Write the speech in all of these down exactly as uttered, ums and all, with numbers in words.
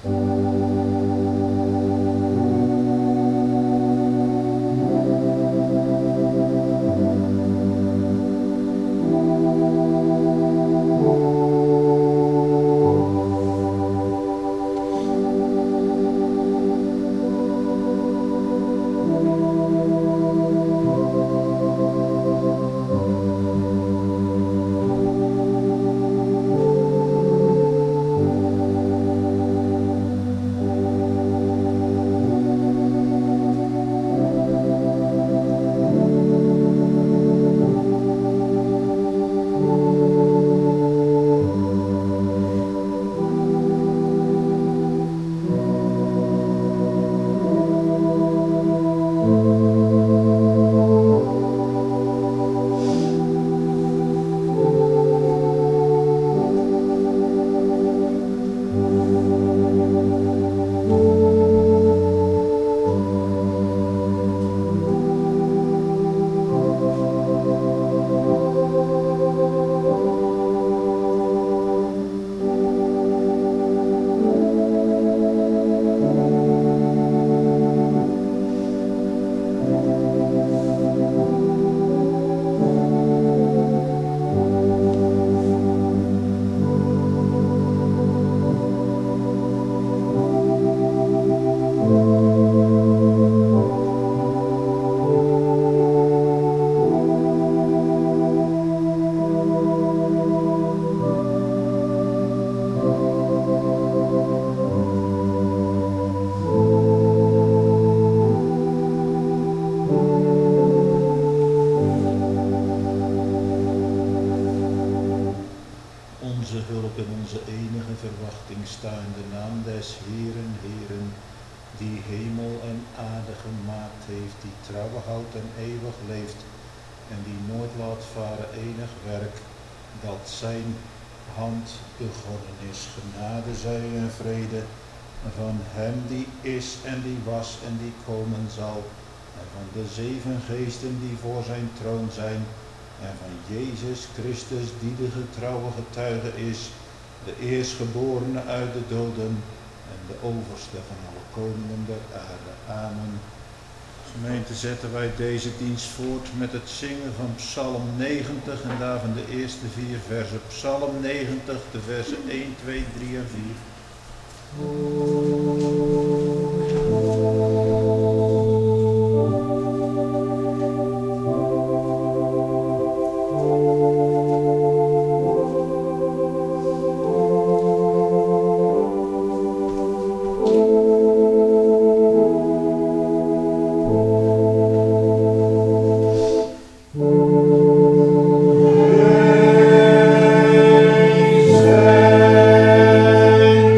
Zijn hand begonnen is. Genade zij en vrede van hem die is en die was en die komen zal, en van de zeven geesten die voor zijn troon zijn, en van Jezus Christus die de getrouwe getuige is, de eerstgeborene uit de doden en de overste van alle koningen der aarde. Amen. Gemeente, zetten wij deze dienst voort met het zingen van Psalm negentig en daarvan de eerste vier versen. Psalm negentig, de versen één, twee, drie en vier. Amen.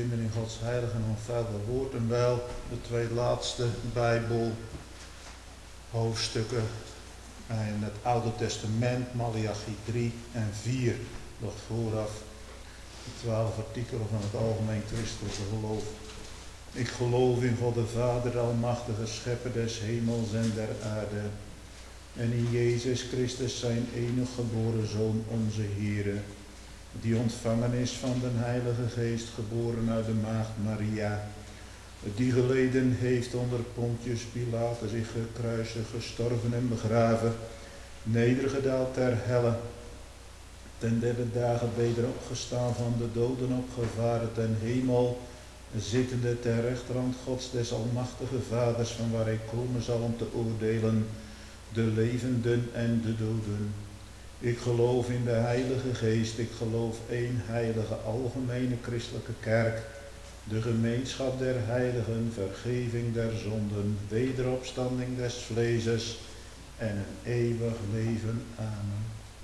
vinden in Gods heilige en onfeilbare woord en wel de twee laatste Bijbel hoofdstukken in het Oude Testament, Maleachi drie en vier, nog vooraf de twaalf artikelen van het algemeen christelijke geloof. Ik geloof in God de Vader, almachtige schepper des hemels en der aarde, en in Jezus Christus zijn enig geboren Zoon, onze Heere, die ontvangen is van den Heilige Geest, geboren uit de maagd Maria, die geleden heeft onder Pontius Pilatus, zich gekruisigd, gestorven en begraven, nedergedaald ter helle, ten derde dagen weder opgestaan van de doden, opgevaren ten hemel, zittende ter rechterhand Gods des almachtige Vaders, van waar hij komen zal om te oordelen de levenden en de doden. Ik geloof in de Heilige Geest, ik geloof één heilige algemene christelijke kerk, de gemeenschap der heiligen, vergeving der zonden, wederopstanding des vleeses en een eeuwig leven. Amen.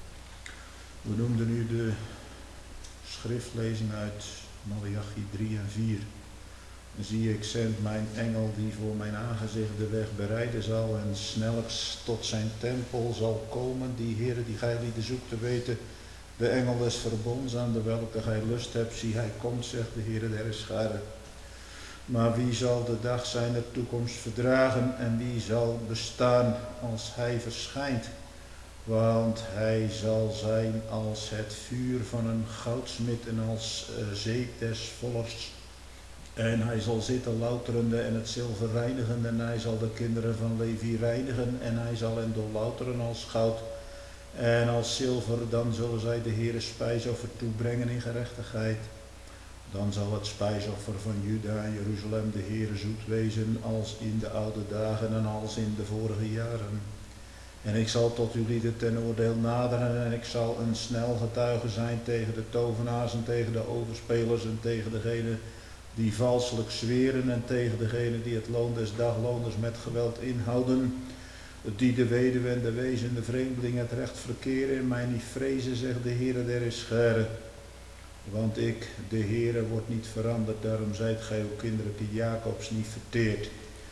We noemden nu de schriftlezing uit Maleachi drie en vier. Zie, ik zend mijn engel die voor mijn aangezicht de weg bereiden zal en snelks tot zijn tempel zal komen. Die Heere die gij lieden zoekt te weten, de engel des verbonds aan de welke gij lust hebt, zie hij komt, zegt de Heere der Scharen. Maar wie zal de dag zijner toekomst verdragen en wie zal bestaan als hij verschijnt? Want hij zal zijn als het vuur van een goudsmid en als uh, zee des vollers. En hij zal zitten louterende en het zilver reinigen, en hij zal de kinderen van Levi reinigen, en hij zal hen doorlouteren als goud en als zilver. Dan zullen zij de Heere spijsoffer toebrengen in gerechtigheid. Dan zal het spijsoffer van Juda en Jeruzalem de Heere zoet wezen, als in de oude dagen en als in de vorige jaren. En ik zal tot uw lieden ten oordeel naderen, en ik zal een snel getuige zijn tegen de tovenaars en tegen de overspelers en tegen degene die valselijk zweren en tegen degene die het loon des dagloners met geweld inhouden, die de weduwe en de wezen, de vreemdeling het recht verkeren, en mij niet vrezen, zegt de Heere der Scharen. Want ik, de Heere, word niet veranderd, daarom zijt gij ook kinderlijke Jacobs niet verteerd.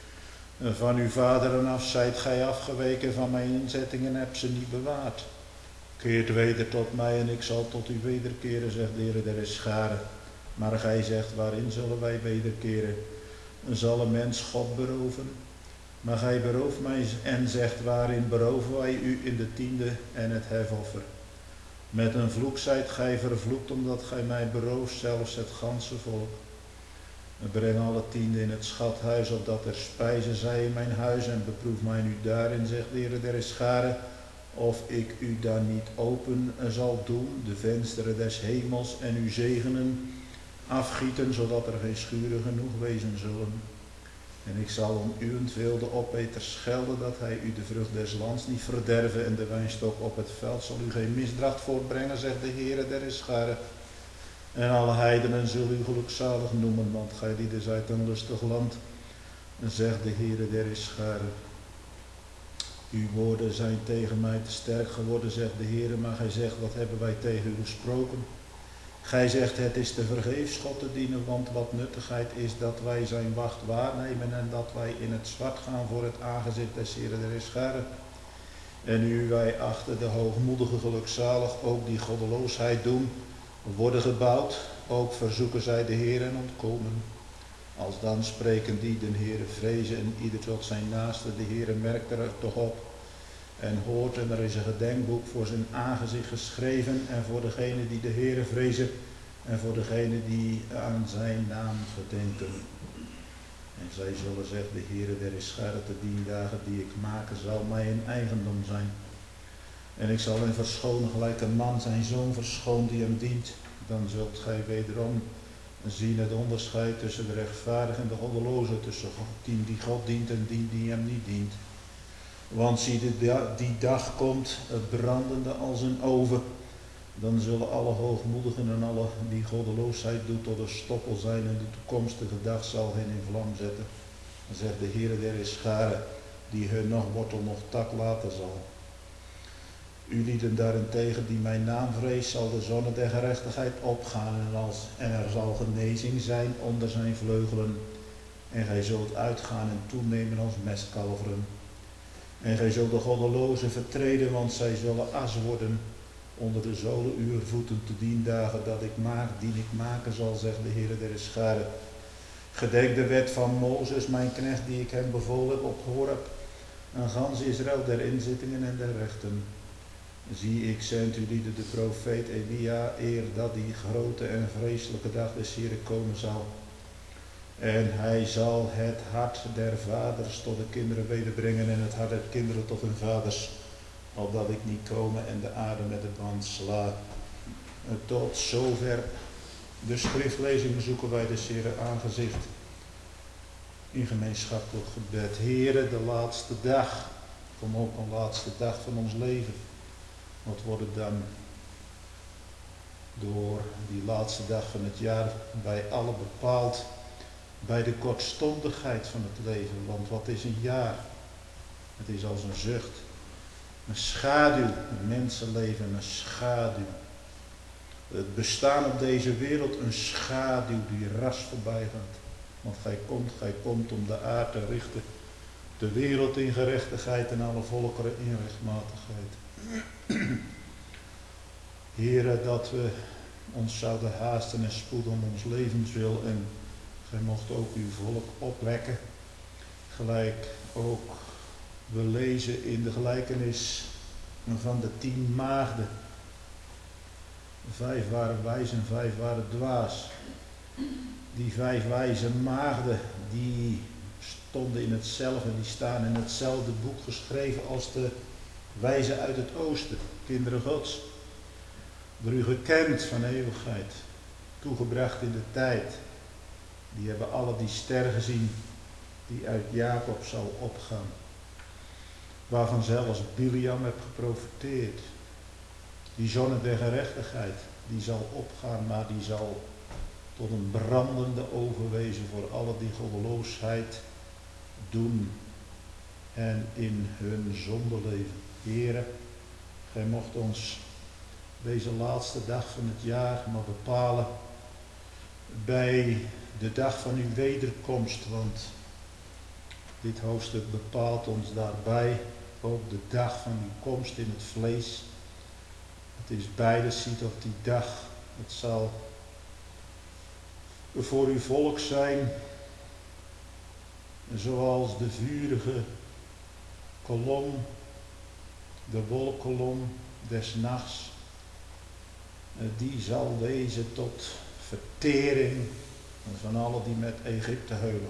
Van uw vaderen af zijt gij afgeweken, van mijn inzettingen hebt ze niet bewaard. Keert weder tot mij en ik zal tot u wederkeren, zegt de Heere der Scharen. Maar gij zegt, waarin zullen wij wederkeren? Zal een mens God beroven? Maar gij berooft mij en zegt, waarin beroven wij u? In de tiende en het hefoffer. Met een vloek zijt gij vervloekt, omdat gij mij berooft, zelfs het ganse volk. Breng alle tiende in het schathuis, opdat er spijzen zij in mijn huis, en beproef mij nu daarin, zegt de Heere der Scharen, of ik u dan niet open zal doen, de vensteren des hemels, en u zegenen afgieten, zodat er geen schuren genoeg wezen zullen. En ik zal om uwentwil de opeter schelden, dat hij u de vrucht des lands niet verderven, en de wijnstok op het veld zal u geen misdracht voortbrengen, zegt de Heere der Scharen. En alle heidenen zullen u gelukzalig noemen, want gij lieden zijt een lustig land, zegt de Heere der Scharen. Uw woorden zijn tegen mij te sterk geworden, zegt de Heere, maar gij zegt, wat hebben wij tegen u gesproken? Gij zegt, het is te vergeefs God te dienen, want wat nuttigheid is dat wij zijn wacht waarnemen en dat wij in het zwart gaan voor het aangezicht des Heere der Scharen. En nu wij achter de hoogmoedige gelukzalig ook die goddeloosheid doen, worden gebouwd, ook verzoeken zij de Heer en ontkomen. Als dan spreken die den Heere vrezen en ieder tot zijn naaste, de Heere merkt er toch op en hoort, en er is een gedenkboek voor zijn aangezicht geschreven en voor degene die de Heere vrezen en voor degene die aan zijn naam gedenken. En zij zullen, zegt de Heere der Scharen, te dien dagen die ik maken zal mij een eigendom zijn. En ik zal hem verschonen gelijk een man zijn zoon verschoont die hem dient. Dan zult gij wederom zien het onderscheid tussen de rechtvaardige en de goddeloze, tussen die die God dient en die die hem niet dient. Want zie, die dag komt, brandende als een oven. Dan zullen alle hoogmoedigen en alle die goddeloosheid doet tot een stoppel zijn, en de toekomstige dag zal hen in vlam zetten. Dan zegt de Heere der Scharen, die hun nog wortel nog tak laten zal. U lieden daarentegen die mijn naam vreest, zal de zonne der gerechtigheid opgaan en, als, en er zal genezing zijn onder zijn vleugelen. En gij zult uitgaan en toenemen als mestkalveren. En gij zult de goddelozen vertreden, want zij zullen as worden onder de zolen uw voeten te dien dagen dat ik maak, dien ik maken zal, zegt de Heere der scharen. Gedenk de wet van Mozes, mijn knecht, die ik hem bevolen heb op Horeb, aan gans Israël der inzittingen en der rechten. Zie, ik zend u lieden de profeet Elia, eer dat die grote en vreselijke dag des Heeren komen zal. En hij zal het hart der vaders tot de kinderen wederbrengen en het hart der kinderen tot hun vaders, opdat ik niet komen en de aarde met de band sla. Tot zover de schriftlezingen zoeken wij de Heere aangezicht in gemeenschappelijk gebed. Heere, de laatste dag, kom ook een laatste dag van ons leven. Wat wordt het dan door die laatste dag van het jaar bij allen bepaald? Bij de kortstondigheid van het leven. Want wat is een jaar? Het is als een zucht. Een schaduw. Een mensenleven, een schaduw. Het bestaan op deze wereld, een schaduw die ras voorbij gaat. Want gij komt, gij komt om de aarde te richten. De wereld in gerechtigheid en alle volkeren in rechtmatigheid. Heere, dat we ons zouden haasten en spoeden om ons levenswil. En gij mocht ook uw volk opwekken. Gelijk ook we lezen in de gelijkenis van de tien maagden. Vijf waren wijs en vijf waren dwaas. Die vijf wijze maagden, die stonden in hetzelfde, die staan in hetzelfde boek geschreven als de wijzen uit het oosten, kinderen Gods. Door u gekend van eeuwigheid, toegebracht in de tijd. Die hebben alle die ster gezien, die uit Jacob zal opgaan. Waarvan zelfs Biliam heeft geprofiteerd. Die zonne der gerechtigheid, die zal opgaan, maar die zal tot een brandende overwezen voor alle die goddeloosheid doen en in hun zonde leven. Heere, gij mocht ons deze laatste dag van het jaar maar bepalen bij de dag van uw wederkomst, want dit hoofdstuk bepaalt ons daarbij ook de dag van uw komst in het vlees. Het is beide ziet op die dag. Het zal voor uw volk zijn zoals de vurige kolom, de wolkolom des nachts. Die zal wezen tot vertering van allen die met Egypte heulen.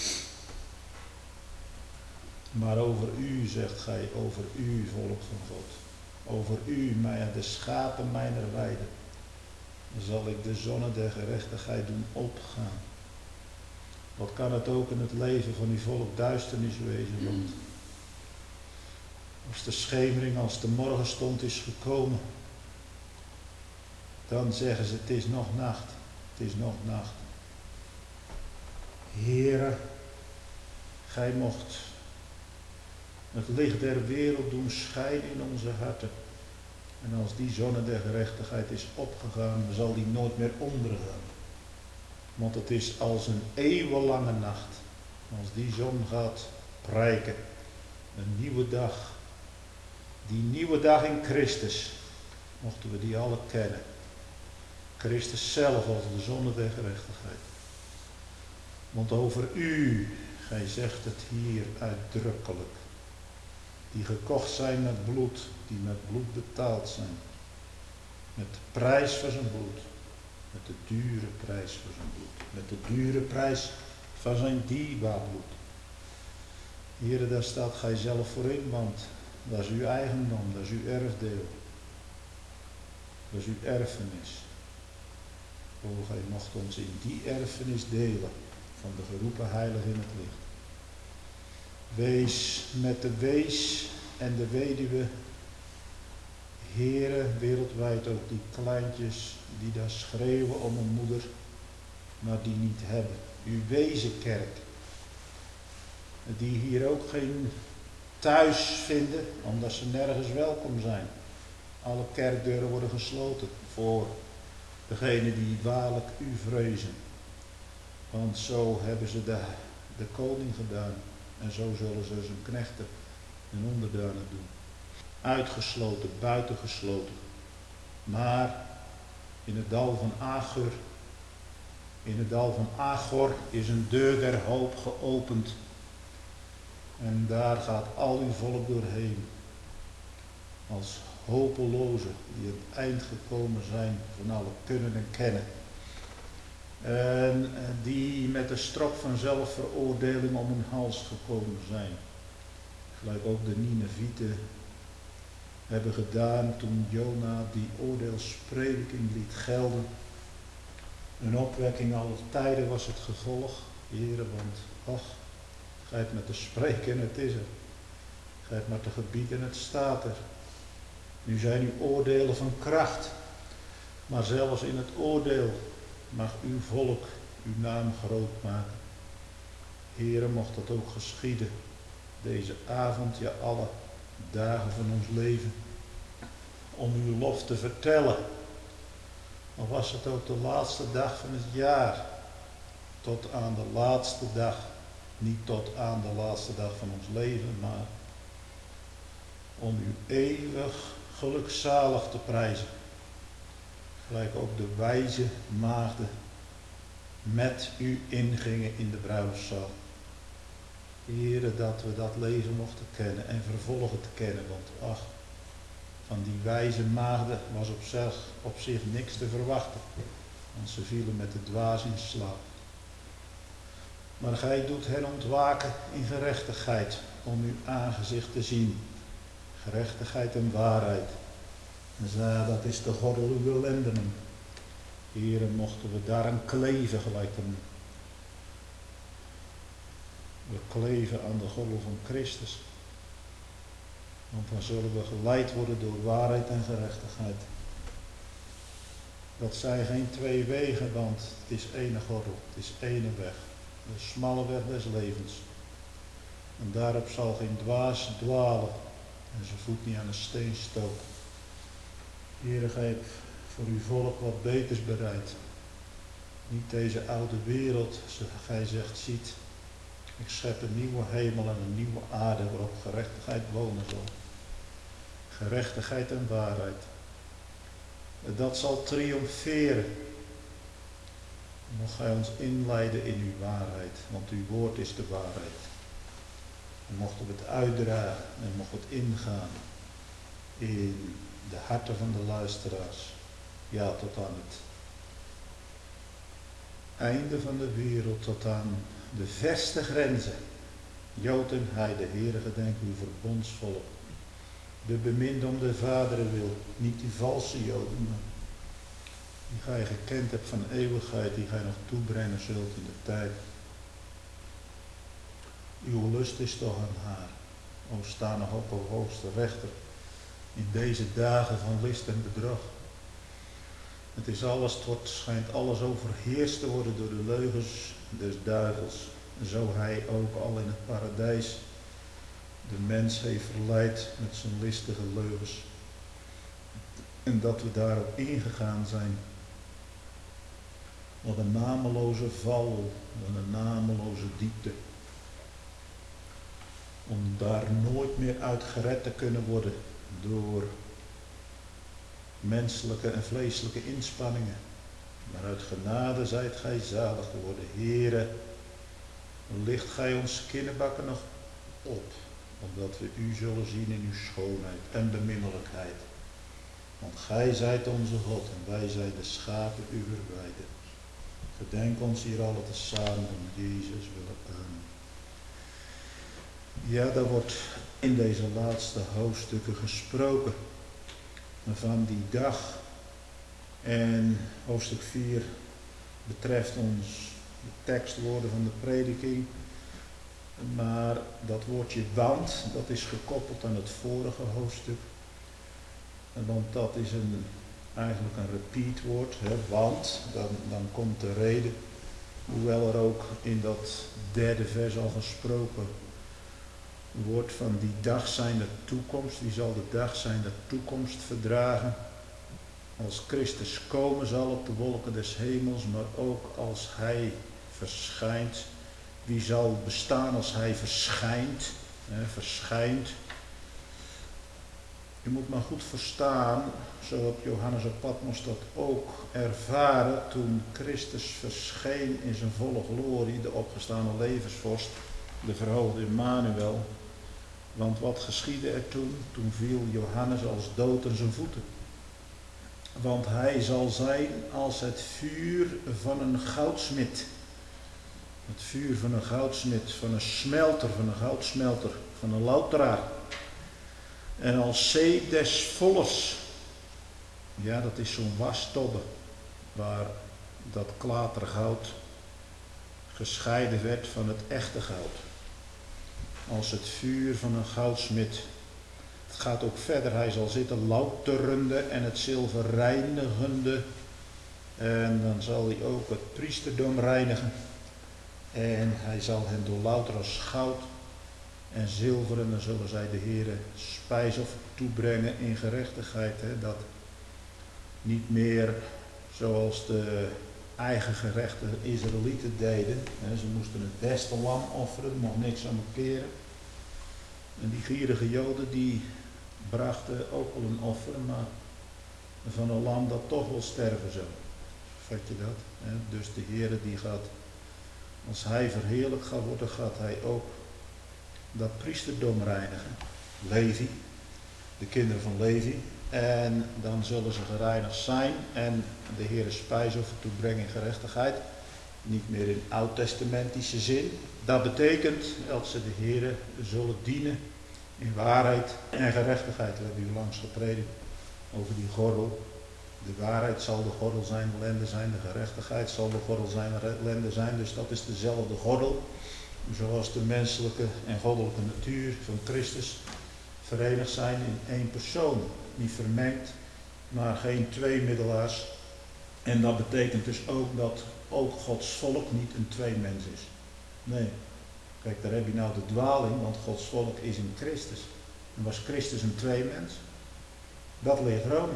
Maar over u, zegt gij, over u, volk van God, over u, mij, de schapen mijner weide, zal ik de zonne der gerechtigheid doen opgaan. Wat kan het ook in het leven van uw volk duisternis wezen, want als de schemering, als de morgenstond is gekomen, dan zeggen ze, het is nog nacht, het is nog nacht. Heere, gij mocht het licht der wereld doen schijnen in onze harten. En als die zonne der gerechtigheid is opgegaan, zal die nooit meer ondergaan. Want het is als een eeuwenlange nacht. Als die zon gaat prijken. Een nieuwe dag. Die nieuwe dag in Christus. Mochten we die alle kennen. Christus zelf als de zonne der gerechtigheid. Want over u, gij zegt het hier uitdrukkelijk. Die gekocht zijn met bloed, die met bloed betaald zijn. Met de prijs van zijn bloed. Met de dure prijs van zijn bloed. Met de dure prijs van zijn dierbaar bloed. Here, daar staat gij zelf voor in, want dat is uw eigendom, dat is uw erfdeel. Dat is uw erfenis. O, gij mocht ons in die erfenis delen van de geroepen heilig in het licht. Wees met de wees en de weduwe, Heere, wereldwijd ook die kleintjes die daar schreeuwen om een moeder, maar die niet hebben. Uw wezenkerk, die hier ook geen thuis vinden, omdat ze nergens welkom zijn. Alle kerkdeuren worden gesloten voor degenen die waarlijk u vrezen. Want zo hebben ze de, de koning gedaan. En zo zullen ze zijn knechten en onderdanen doen. Uitgesloten, buitengesloten. Maar in het dal van Agur, in het dal van Agor is een deur der hoop geopend. En daar gaat al uw volk doorheen. Als hopelozen die aan het eind gekomen zijn van alle kunnen en kennen. En die met de strop van zelfveroordeling om hun hals gekomen zijn. Gelijk ook de Ninevieten hebben gedaan toen Jona die oordeelsprediking liet gelden. Een opwekking aller tijden was het gevolg. Heren, want ach, gij hebt met te spreken en het is er. Gij hebt maar te gebieden en het staat er. Nu zijn uw oordelen van kracht. Maar zelfs in het oordeel mag uw volk uw naam groot maken. Heren, mocht dat ook geschieden. Deze avond, ja alle dagen van ons leven. Om uw lof te vertellen. Al was het ook de laatste dag van het jaar. Tot aan de laatste dag. Niet tot aan de laatste dag van ons leven, maar om u eeuwig gelukzalig te prijzen. Gelijk ook de wijze maagden met u ingingen in de bruiloftszaal. Heren, dat we dat leven mochten kennen en vervolgen te kennen, want ach, van die wijze maagden was op zich, op zich niks te verwachten, want ze vielen met de dwaas in slaap. Maar gij doet hen ontwaken in gerechtigheid, om uw aangezicht te zien. Gerechtigheid en waarheid. En zei, dat is de gordel uw lendenen. Heren, mochten we daaraan kleven gelijk een... We kleven aan de gordel van Christus. Want dan zullen we geleid worden door waarheid en gerechtigheid. Dat zijn geen twee wegen, want het is ene gordel, het is ene weg. De smalle weg des levens. En daarop zal geen dwaas dwalen en zijn voet niet aan een steen stoten. Heere, gij hebt voor uw volk wat beters bereid. Niet deze oude wereld, zoals gij zegt, ziet. Ik schep een nieuwe hemel en een nieuwe aarde waarop gerechtigheid wonen zal. Gerechtigheid en waarheid. Dat zal triomferen. Mocht gij ons inleiden in uw waarheid, want uw woord is de waarheid. En mochten we het uitdragen en mochten we het ingaan in de harten van de luisteraars. Ja, tot aan het einde van de wereld, tot aan de verste grenzen. Jood en Heide, Heere, gedenk uw verbondsvolk. De beminde om de vaderen wil, niet die valse Joden, maar die gij gekend hebt van eeuwigheid, die gij nog toebrengen zult in de tijd. Uw lust is toch aan haar, o sta nog op, o hoogste rechter, in deze dagen van list en bedrog. Het is alles, het wordt, schijnt alles overheerst te worden door de leugens des duivels. Zo hij ook al in het paradijs de mens heeft verleid met zijn listige leugens. En dat we daarop ingegaan zijn. Wat een nameloze val, wat een nameloze diepte. Om daar nooit meer uit gered te kunnen worden door menselijke en vleeselijke inspanningen. Maar uit genade zijt gij zalig geworden. Heere, licht gij ons kinderbakken nog op, opdat we u zullen zien in uw schoonheid en beminnelijkheid. Want gij zijt onze God en wij zijn de schapen uwer weide. Gedenk ons hier alle tezamen om Jezus willen. Amen. Ja, daar wordt in deze laatste hoofdstukken gesproken van die dag. En hoofdstuk vier betreft ons de tekstwoorden van de prediking. Maar dat woordje want, dat is gekoppeld aan het vorige hoofdstuk. Want dat is een, eigenlijk een repeat woord, hè, want, dan, dan komt de reden. Hoewel er ook in dat derde vers al gesproken woord van die dag zijn de toekomst. Wie zal de dag zijn de toekomst verdragen? Als Christus komen zal op de wolken des hemels, maar ook als hij verschijnt. Wie zal bestaan als hij verschijnt? Eh, verschijnt. Je moet maar goed verstaan, zo had Johannes op Patmos dat ook ervaren toen Christus verscheen in zijn volle glorie, de opgestane levensvorst, de verhoogde Immanuel. Want wat geschiedde er toen? Toen viel Johannes als dood aan zijn voeten. Want hij zal zijn als het vuur van een goudsmid. Het vuur van een goudsmid, van een smelter, van een goudsmelter, van een louteraar. En als zee des volks. Ja, dat is zo'n wastobbe waar dat klatergoud gescheiden werd van het echte goud. Als het vuur van een goudsmid. Het gaat ook verder. Hij zal zitten louterende en het zilver reinigende. En dan zal hij ook het priesterdom reinigen. En hij zal hen doorlouteren als goud en zilver. En dan zullen zij de Heere spijsoffer toebrengen in gerechtigheid. Hè, dat niet meer zoals de eigen gerechte Israëlieten deden. Hè, ze moesten het beste lam offeren, er mocht niks aan keren. En die gierige Joden die brachten ook wel een offer, maar van een lam dat toch wel sterven zou. Vat je dat? Hè? Dus de Heere die gaat, als hij verheerlijk gaat worden, gaat hij ook dat priesterdom reinigen. Levi, de kinderen van Levi. En dan zullen ze gereinigd zijn en de Heere spijsoffer toebrengen in gerechtigheid. Niet meer in oud-testamentische zin. Dat betekent dat ze de Heere zullen dienen in waarheid en gerechtigheid. We hebben hier langs gepredikt over die gordel. De waarheid zal de gordel zijn, de lende zijn, de gerechtigheid zal de gordel zijn, de lende zijn. Dus dat is dezelfde gordel. Zoals de menselijke en goddelijke natuur van Christus verenigd zijn in één persoon. Niet vermengd, maar geen twee middelaars. En dat betekent dus ook dat ook Gods volk niet een tweemens is. Nee. Kijk, daar heb je nou de dwaling, want Gods volk is in Christus. En was Christus een tweemens? Dat leert Rome.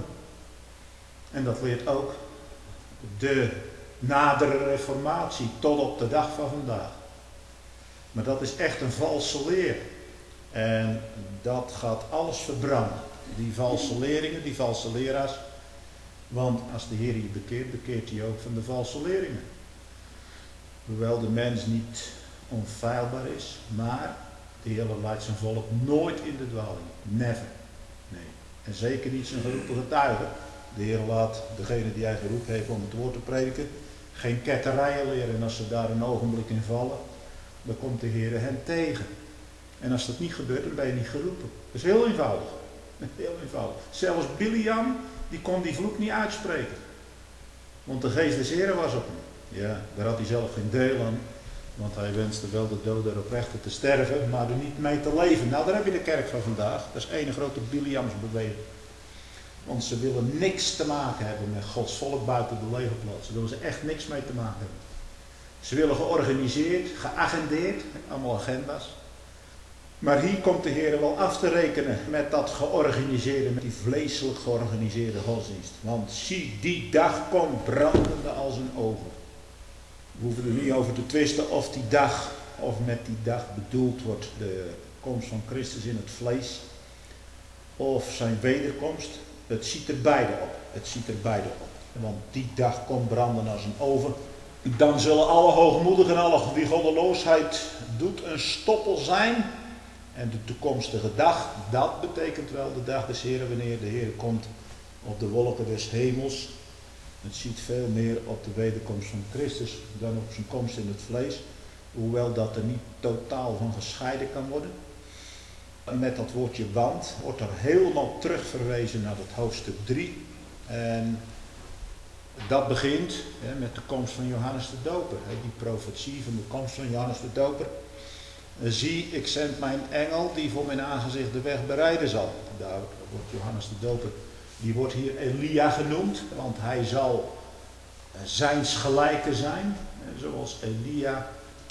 En dat leert ook de nadere reformatie tot op de dag van vandaag. Maar dat is echt een valse leer. En dat gaat alles verbranden. Die valse leringen, die valse leraars. Want als de Heer je bekeert, bekeert hij ook van de valse leringen. Hoewel de mens niet onfeilbaar is, maar de Heer laat zijn volk nooit in de dwaling. Never. Nee. En zeker niet zijn geroepen getuigen. De Heer laat degene die hij geroepen heeft om het woord te prediken geen ketterijen leren. En als ze daar een ogenblik in vallen, dan komt de Heer hen tegen. En als dat niet gebeurt, dan ben je niet geroepen. Dat is heel eenvoudig. Heel eenvoudig. Zelfs Biliam, die kon die vloek niet uitspreken. Want de geest des Heren was op hem. Ja, daar had hij zelf geen deel aan. Want hij wenste wel de dood der oprechten te sterven, maar er niet mee te leven. Nou, daar heb je de kerk van vandaag. Dat is één grote Biliamsbeweging. Want ze willen niks te maken hebben met Gods volk buiten de legerplaats. Daar willen ze echt niks mee te maken hebben. Ze willen georganiseerd, geagendeerd, allemaal agenda's. Maar hier komt de Heer wel af te rekenen met dat georganiseerde, met die vleeselijk georganiseerde godsdienst. Want zie, die dag komt brandende als een oven. We hoeven er niet over te twisten of die dag, of met die dag bedoeld wordt de komst van Christus in het vlees. Of zijn wederkomst. Het ziet er beide op. Het ziet er beide op. Want die dag komt branden als een oven. Dan zullen alle hoogmoedigen en alle wie goddeloosheid doet een stoppel zijn. En de toekomstige dag, dat betekent wel de dag des Heren, wanneer de Heer komt op de wolken des hemels. Het ziet veel meer op de wederkomst van Christus dan op zijn komst in het vlees. Hoewel dat er niet totaal van gescheiden kan worden. Met dat woordje want wordt er helemaal terug verwezen naar het hoofdstuk drie. En dat begint hè, met de komst van Johannes de Doper. Hè, die profetie van de komst van Johannes de Doper. Zie, ik zend mijn engel die voor mijn aangezicht de weg bereiden zal. Daar wordt Johannes de Doper, die wordt hier Elia genoemd. Want hij zal zijns gelijke zijn. Zoals Elia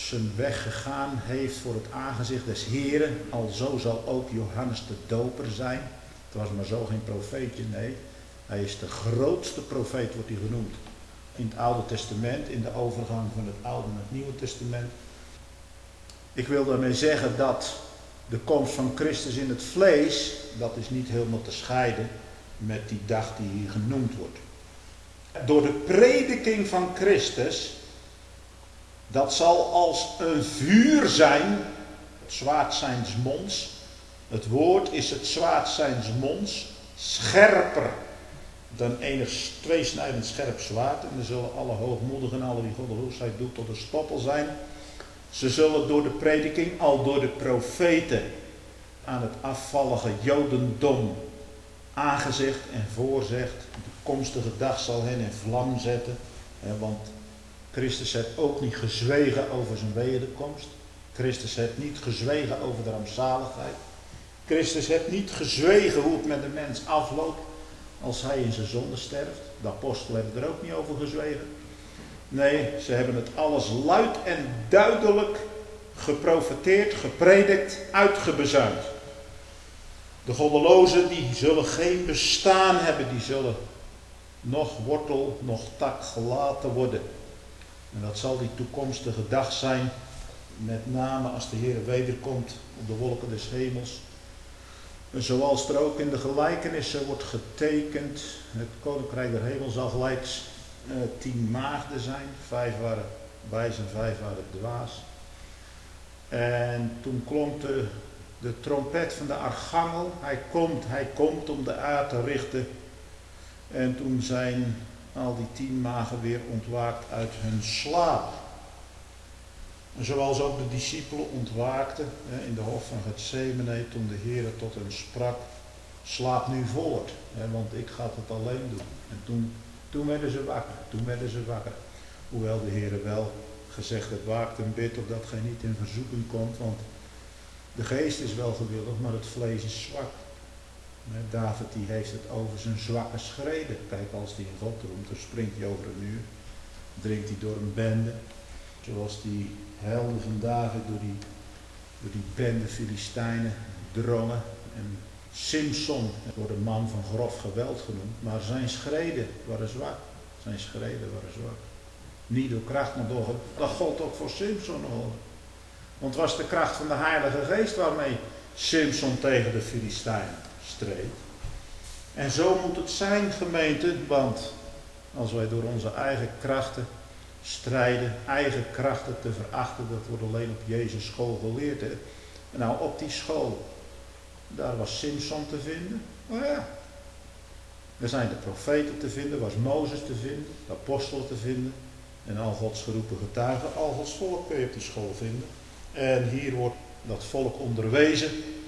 zijn weg gegaan heeft voor het aangezicht des Heren. Alzo zal ook Johannes de Doper zijn. Het was maar zo geen profeetje, nee. Hij is de grootste profeet, wordt hij genoemd. In het Oude Testament, in de overgang van het Oude naar het Nieuwe Testament. Ik wil daarmee zeggen dat de komst van Christus in het vlees, dat is niet helemaal te scheiden met die dag die hier genoemd wordt. Door de prediking van Christus, dat zal als een vuur zijn, het zwaard zijns monds. Het woord is het zwaard zijns monds, scherper dan enig tweesnijdend scherp zwaard. En dan zullen alle hoogmoedigen en alle wie goddeloosheid doet tot een stoppel zijn. Ze zullen door de prediking, al door de profeten, aan het afvallige jodendom aangezegd en voorzegd. De komstige dag zal hen in vlam zetten. Hè, want Christus heeft ook niet gezwegen over zijn wederkomst. Christus heeft niet gezwegen over de rampzaligheid. Christus heeft niet gezwegen hoe het met de mens afloopt als hij in zijn zonde sterft. De apostelen hebben er ook niet over gezwegen. Nee, ze hebben het alles luid en duidelijk geprofeteerd, gepredikt, uitgebezuind. De goddelozen die zullen geen bestaan hebben, die zullen nog wortel, nog tak gelaten worden. En dat zal die toekomstige dag zijn, met name als de Heer wederkomt op de wolken des hemels. En zoals er ook in de gelijkenissen wordt getekend, het koninkrijk der hemel zal gelijk uh, tien maagden zijn. Vijf waren wijs en vijf waren dwaas. En toen klonk de, de trompet van de archangel. Hij komt, hij komt om de aarde te richten. En toen zijn al die tien magen weer ontwaakt uit hun slaap. En zoals ook de discipelen ontwaakten hè, in de hof van Gethsemane toen de Heer tot hen sprak, slaap nu voort, hè, want ik ga het alleen doen. En toen, toen werden ze wakker, toen werden ze wakker. Hoewel de Heer wel gezegd heeft, waakt en bid opdat gij niet in verzoeking komt, want de geest is wel gewillig, maar het vlees is zwak. David die heeft het over zijn zwakke schreden. Kijk, als hij in God roemt, dan springt hij over een muur, dringt hij door een bende. Zoals die helden van David door die, door die bende Filistijnen drongen. En Simson wordt een man van grof geweld genoemd. Maar zijn schreden waren zwak. Zijn schreden waren zwak. Niet door kracht, maar door... Dat gold ook voor Simson hoor. Want het was de kracht van de Heilige Geest waarmee Simson tegen de Filistijnen streed. En zo moet het zijn, gemeente, want als wij door onze eigen krachten strijden, eigen krachten te verachten, dat wordt alleen op Jezus school geleerd. Hè? En nou, op die school, daar was Simson te vinden. Oh ja. Daar zijn de profeten te vinden, was Mozes te vinden, de apostelen te vinden. En al Gods geroepen getuigen, al Gods volk kun je op die school vinden. En hier wordt dat volk onderwezen.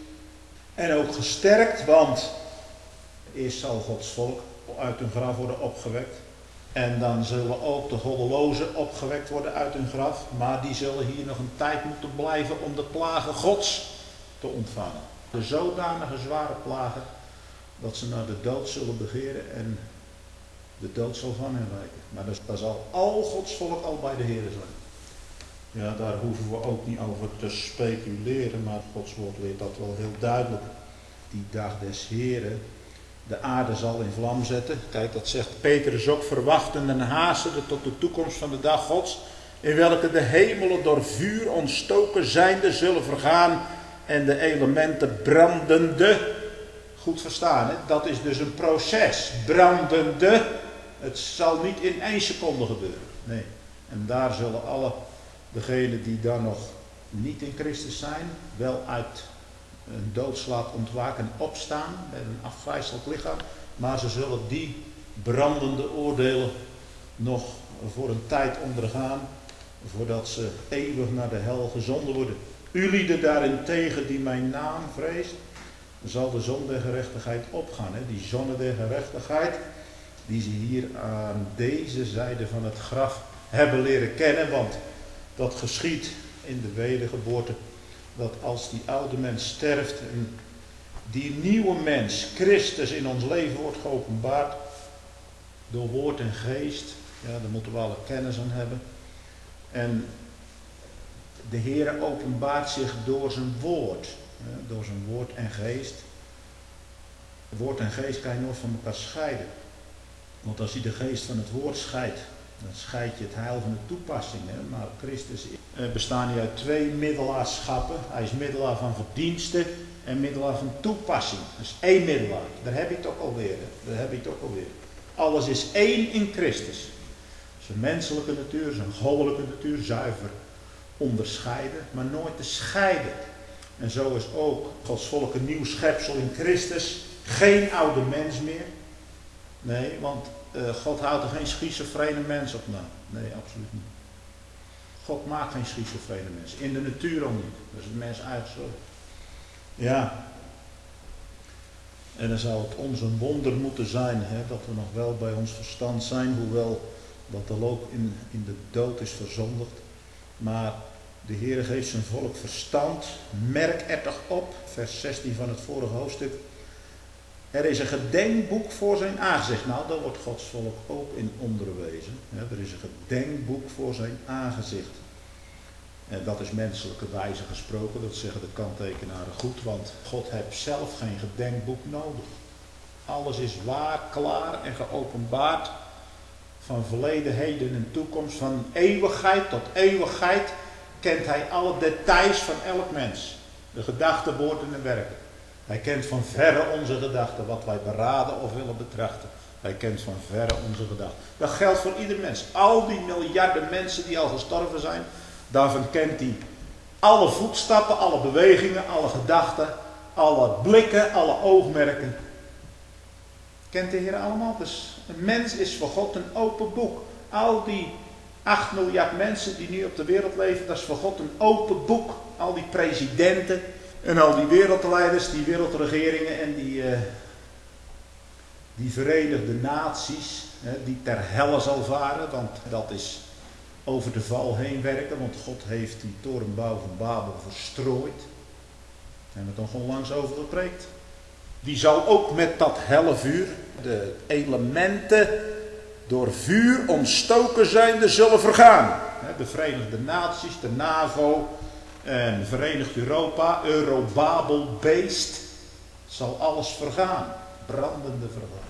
En ook gesterkt, want eerst zal Gods volk uit hun graf worden opgewekt. En dan zullen ook de goddelozen opgewekt worden uit hun graf. Maar die zullen hier nog een tijd moeten blijven om de plagen Gods te ontvangen. De zodanige zware plagen dat ze naar de dood zullen begeren en de dood zal van hen wijken. Maar daar zal al Gods volk al bij de Heer zijn. Ja, daar hoeven we ook niet over te speculeren, maar Gods woord leert dat wel heel duidelijk. Die dag des Heren, de aarde zal in vlam zetten. Kijk, dat zegt Petrus ook, verwachtende en haastende tot de toekomst van de dag Gods, in welke de hemelen door vuur ontstoken zijnde zullen vergaan en de elementen brandende. Goed verstaan, hè? Dat is dus een proces. Brandende. Het zal niet in één seconde gebeuren. Nee. En daar zullen alle degenen die dan nog niet in Christus zijn, wel uit een doodslaap ontwaken en opstaan met een afgrijselijk lichaam. Maar ze zullen die brandende oordelen nog voor een tijd ondergaan, voordat ze eeuwig naar de hel gezonden worden. U lieden daarentegen die mijn naam vreest, zal de zon der gerechtigheid opgaan. Hè? Die zonne der gerechtigheid, die ze hier aan deze zijde van het graf hebben leren kennen. Want dat geschiet in de wedergeboorte, dat als die oude mens sterft en die nieuwe mens, Christus, in ons leven wordt geopenbaard, door woord en geest, ja, daar moeten we alle kennis aan hebben. En de Heer openbaart zich door zijn woord. Door zijn woord en geest. Woord en geest kan je nooit van elkaar scheiden. Want als je de geest van het woord scheidt, dan scheid je het heil van de toepassing. Hè? Maar Christus bestaat niet uit twee middelaarschappen. Hij is middelaar van verdiensten en middelaar van toepassing. Dat is één middelaar. Daar heb je het ook alweer. Hè? Daar heb je het ook alweer. Alles is één in Christus. Zijn menselijke natuur, zijn goddelijke natuur, zuiver onderscheiden, maar nooit te scheiden. En zo is ook Gods volk een nieuw schepsel in Christus. Geen oude mens meer. Nee, want uh, God houdt er geen schizofrene mens op na. Nee, absoluut niet. God maakt geen schizofrene mens. In de natuur al niet. Dat is het mens eigen schuld. Ja. En dan zou het ons een wonder moeten zijn, hè, dat we nog wel bij ons verstand zijn, hoewel dat al ook in, in de dood is verzondigd. Maar de Heer geeft zijn volk verstand. Merk er toch op, vers zestien van het vorige hoofdstuk. Er is een gedenkboek voor zijn aangezicht. Nou, daar wordt Gods volk ook in onderwezen. Ja, er is een gedenkboek voor zijn aangezicht. En dat is menselijke wijze gesproken, dat zeggen de kanttekenaren goed, want God heeft zelf geen gedenkboek nodig. Alles is waar, klaar en geopenbaard. Van verleden, heden en toekomst, van eeuwigheid tot eeuwigheid kent hij alle details van elk mens. De gedachten, woorden en werken. Hij kent van verre onze gedachten, wat wij beraden of willen betrachten. Hij kent van verre onze gedachten. Dat geldt voor ieder mens. Al die miljarden mensen die al gestorven zijn, daarvan kent hij alle voetstappen, alle bewegingen, alle gedachten, alle blikken, alle oogmerken. Kent de Heer allemaal. Dus een mens is voor God een open boek. Al die acht miljard mensen die nu op de wereld leven, dat is voor God een open boek. Al die presidenten en al die wereldleiders, die wereldregeringen en die, uh, die Verenigde Naties, uh, die ter helle zal varen, want dat is over de val heen werken, want God heeft die torenbouw van Babel verstrooid. Daar hebben we het nog onlangs over gepreekt. Die zal ook met dat helle vuur, de elementen door vuur ontstoken zijnde zullen vergaan. De Verenigde Naties, de NAVO en Verenigd Europa, Eurobabel, beest, zal alles vergaan. Brandende vergaan.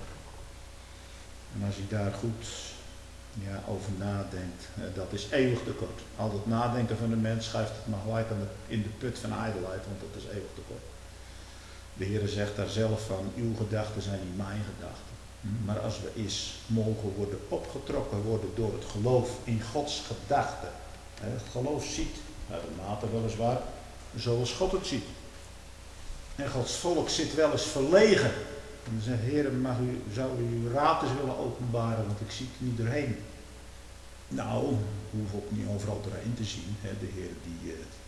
En als je daar goed ja, over nadenkt, dat is eeuwig te kort. Al het nadenken van de mens schuift het maar gelijk aan de, in de put van ijdelheid, want dat is eeuwig te kort. De Heer zegt daar zelf van, uw gedachten zijn niet mijn gedachten. Maar als we eens mogen worden opgetrokken worden door het geloof in Gods gedachten. Het geloof ziet, naar de mate weliswaar, zoals God het ziet. En Gods volk zit wel eens verlegen. En dan zegt, Heer, mag u, zou u uw raad eens willen openbaren, want ik zie het niet doorheen. Nou, we hoeven ook niet overal doorheen te zien. De Heer die,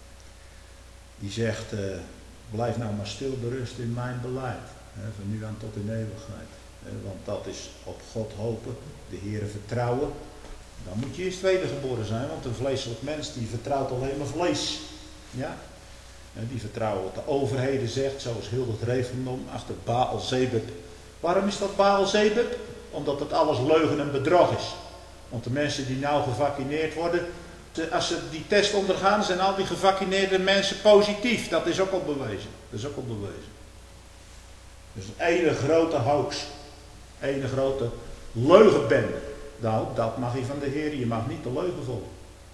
die zegt, blijf nou maar stil berust in mijn beleid. Van nu aan tot in eeuwigheid. Want dat is op God hopen, de Heere vertrouwen. Dan moet je eerst wedergeboren zijn, want een vleeselijk mens die vertrouwt alleen maar vlees. Ja? Die vertrouwen wat de overheden zegt, zoals Hildert Revenum achter Baal Zebub. Waarom is dat Baal Zebub? Omdat het alles leugen en bedrog is. Want de mensen die nou gevaccineerd worden, als ze die test ondergaan, zijn al die gevaccineerde mensen positief. Dat is ook al bewezen. Dat is ook al bewezen. Dus een ene grote hoax. Ene grote leugenbende. Nou, dat mag je van de Heer. Je mag niet de leugen volgen.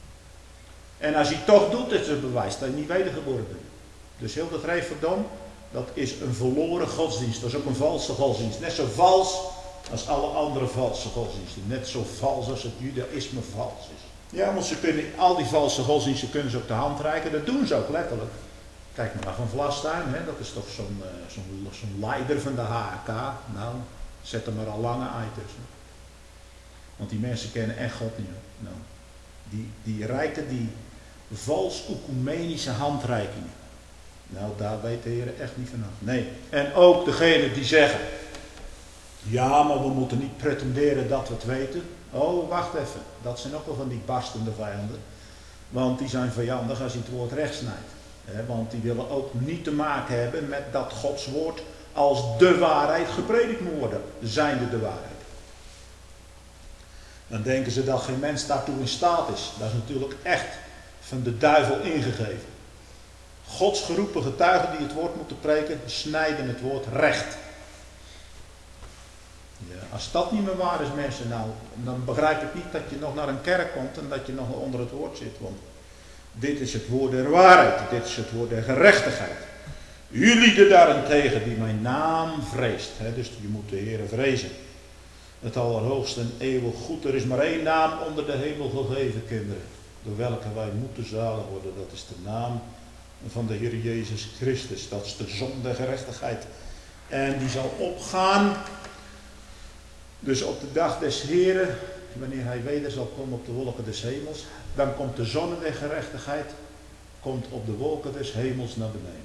En als hij het toch doet, is het bewijs dat je niet wedergeboren bent. Dus heel dat Revenum, dat is een verloren godsdienst. Dat is ook een valse godsdienst. Net zo vals als alle andere valse godsdiensten. Net zo vals als het judaïsme vals is. Ja, want ze kunnen, al die valse godsdiensten kunnen ze ook de hand reiken. Dat doen ze ook letterlijk. Kijk maar naar Van Vlastuin, hè? Dat is toch zo'n uh, zo'n zo'n leider van de H R K. Nou, zet er maar al lange ei tussen. Want die mensen kennen echt God niet. Nou, die, die reiken die vals-oecumenische handreikingen. Nou, daar weet de Heer echt niet vanaf. Nee. En ook degenen die zeggen, ja, maar we moeten niet pretenderen dat we het weten. Oh, wacht even. Dat zijn ook wel van die barstende vijanden. Want die zijn vijandig als je het woord recht snijdt. He, want die willen ook niet te maken hebben met dat Gods woord als de waarheid gepredikt moet worden. Zijnde de waarheid. Dan denken ze dat geen mens daartoe in staat is. Dat is natuurlijk echt van de duivel ingegeven. Gods geroepen getuigen die het woord moeten preken, snijden het woord recht. Ja, als dat niet meer waar is, mensen, nou, dan begrijp ik niet dat je nog naar een kerk komt en dat je nog onder het woord zit. Want dit is het woord der waarheid, dit is het woord der gerechtigheid. Jullie daarentegen die mijn naam vreest, hè, dus je moet de Heere vrezen. Het allerhoogste en eeuwig goed. Er is maar één naam onder de hemel gegeven, kinderen, door welke wij moeten zalig worden. Dat is de naam van de Heer Jezus Christus. Dat is de zon der gerechtigheid. En die zal opgaan, dus op de dag des Heren, wanneer hij weder zal komen op de wolken des hemels, dan komt de zon der gerechtigheid, komt op de wolken des hemels naar beneden.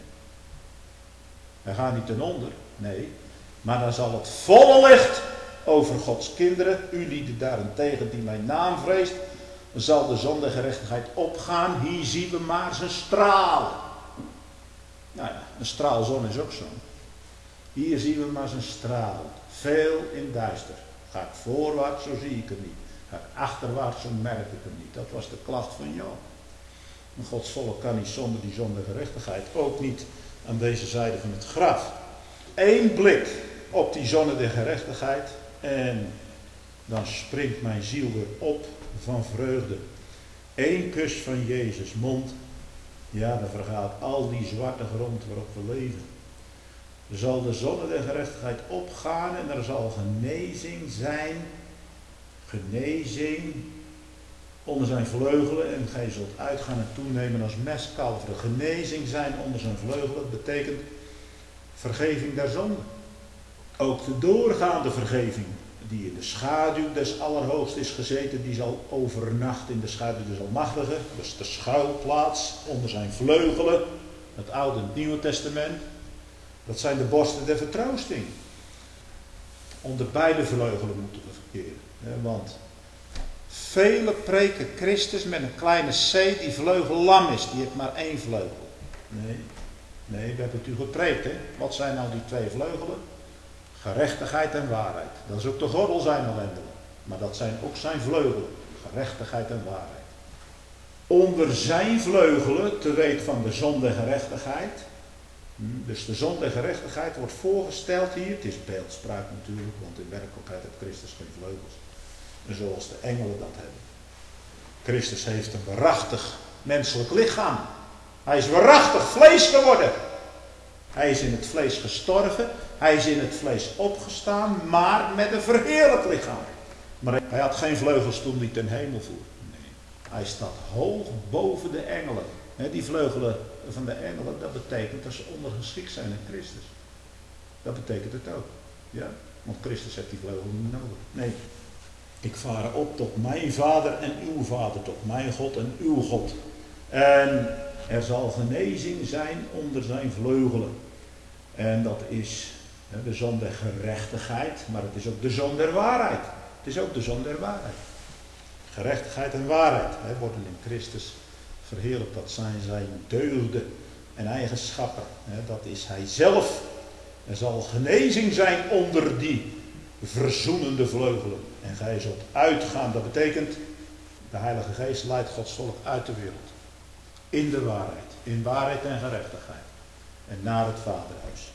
Hij gaat niet ten onder, nee, maar dan zal het volle licht over Gods kinderen, u lieden daarentegen die mijn naam vreest, zal de zon der gerechtigheid opgaan. Hier zien we maar zijn stralen. Nou ja, een straalzon is ook zo. Hier zien we maar zijn stralen. Veel in duister. Ga ik voorwaarts, zo zie ik hem niet. Ga ik achterwaarts, zo merk ik hem niet. Dat was de klacht van Job. En Gods volk kan niet zonder die zon der gerechtigheid. Ook niet aan deze zijde van het graf. Eén blik op die zon der gerechtigheid. En dan springt mijn ziel weer op van vreugde. Eén kus van Jezus' mond. Ja, dan vergaat al die zwarte grond waarop we leven. Er zal de zon der gerechtigheid opgaan en er zal genezing zijn. Genezing onder zijn vleugelen. En gij zult uitgaan en toenemen als mestkalveren. Genezing zijn onder zijn vleugelen betekent vergeving der zonden. Ook de doorgaande vergeving die in de schaduw des Allerhoogst is gezeten, die zal overnachten in de schaduw des Almachtigen. Dus de schuilplaats onder zijn vleugelen. Het Oude en het Nieuwe Testament. Dat zijn de borsten der vertroosting. Onder beide vleugelen moeten we verkeren. Want vele preken Christus met een kleine C die vleugel lam is. Die heeft maar één vleugel. Nee, nee, we hebben het u gepreekt. Hè? Wat zijn nou die twee vleugelen? Gerechtigheid en waarheid. Dat is ook de gordel zijn ellende. Maar dat zijn ook zijn vleugelen. Gerechtigheid en waarheid. Onder zijn vleugelen, te weten van de zon der gerechtigheid. Dus de zon der gerechtigheid wordt voorgesteld hier. Het is beeldspraak natuurlijk, want in werkelijkheid heeft Christus geen vleugels. Zoals de engelen dat hebben. Christus heeft een waarachtig menselijk lichaam. Hij is waarachtig vlees geworden. Hij is in het vlees gestorven. Hij is in het vlees opgestaan, maar met een verheerlijk lichaam. Maar hij had geen vleugels toen hij ten hemel voer. Nee. Hij staat hoog boven de engelen. He, die vleugelen van de engelen, dat betekent dat ze ondergeschikt zijn aan Christus. Dat betekent het ook. Ja? Want Christus heeft die vleugelen niet nodig. Nee. Ik vaar op tot mijn vader en uw vader, tot mijn God en uw God. En er zal genezing zijn onder zijn vleugelen. En dat is he, de zon der gerechtigheid, maar het is ook de zon der waarheid. Het is ook de zon der waarheid. Gerechtigheid en waarheid he, worden in Christus verheerlijkt. Dat zijn zijn deugden en eigenschappen. He, dat is hij zelf. Er zal genezing zijn onder die verzoenende vleugelen. En gij zult uitgaan. Dat betekent, de Heilige Geest leidt Gods volk uit de wereld. In de waarheid. In waarheid en gerechtigheid. En naar het Vaderhuis.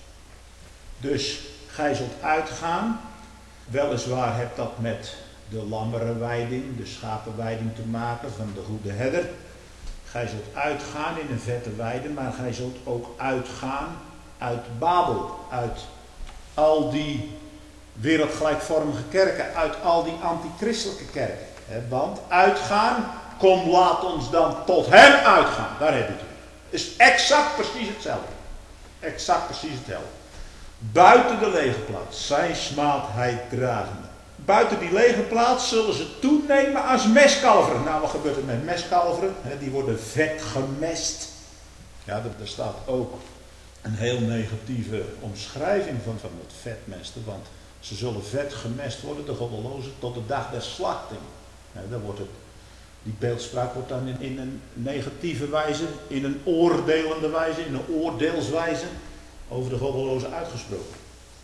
Dus gij zult uitgaan. Weliswaar hebt dat met de lammerenwijding, de schapenwijding te maken van de goede herder. Gij zult uitgaan in een vette weide, maar gij zult ook uitgaan uit Babel. Uit al die wereldgelijkvormige kerken, uit al die antichristelijke kerken. Want uitgaan, kom laat ons dan tot hem uitgaan. Daar heb je het. Het is exact precies hetzelfde. Exact precies hetzelfde. Buiten de lege plaats, zijn smaadheid dragende. Buiten die lege plaats zullen ze toenemen als mestkalveren. Nou, wat gebeurt er met mestkalveren? Die worden vet gemest. Ja, er staat ook een heel negatieve omschrijving van, van het vetmesten. Want ze zullen vet gemest worden, de goddelozen, tot de dag der slachting. Ja, dan wordt het, die beeldspraak wordt dan in, in een negatieve wijze, in een oordelende wijze, in een oordeelswijze over de goddelozen uitgesproken.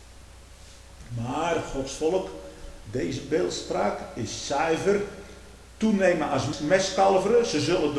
Maar Gods volk, deze beeldspraak is zuiver. Toenemen als mestkalveren. Ze zullen door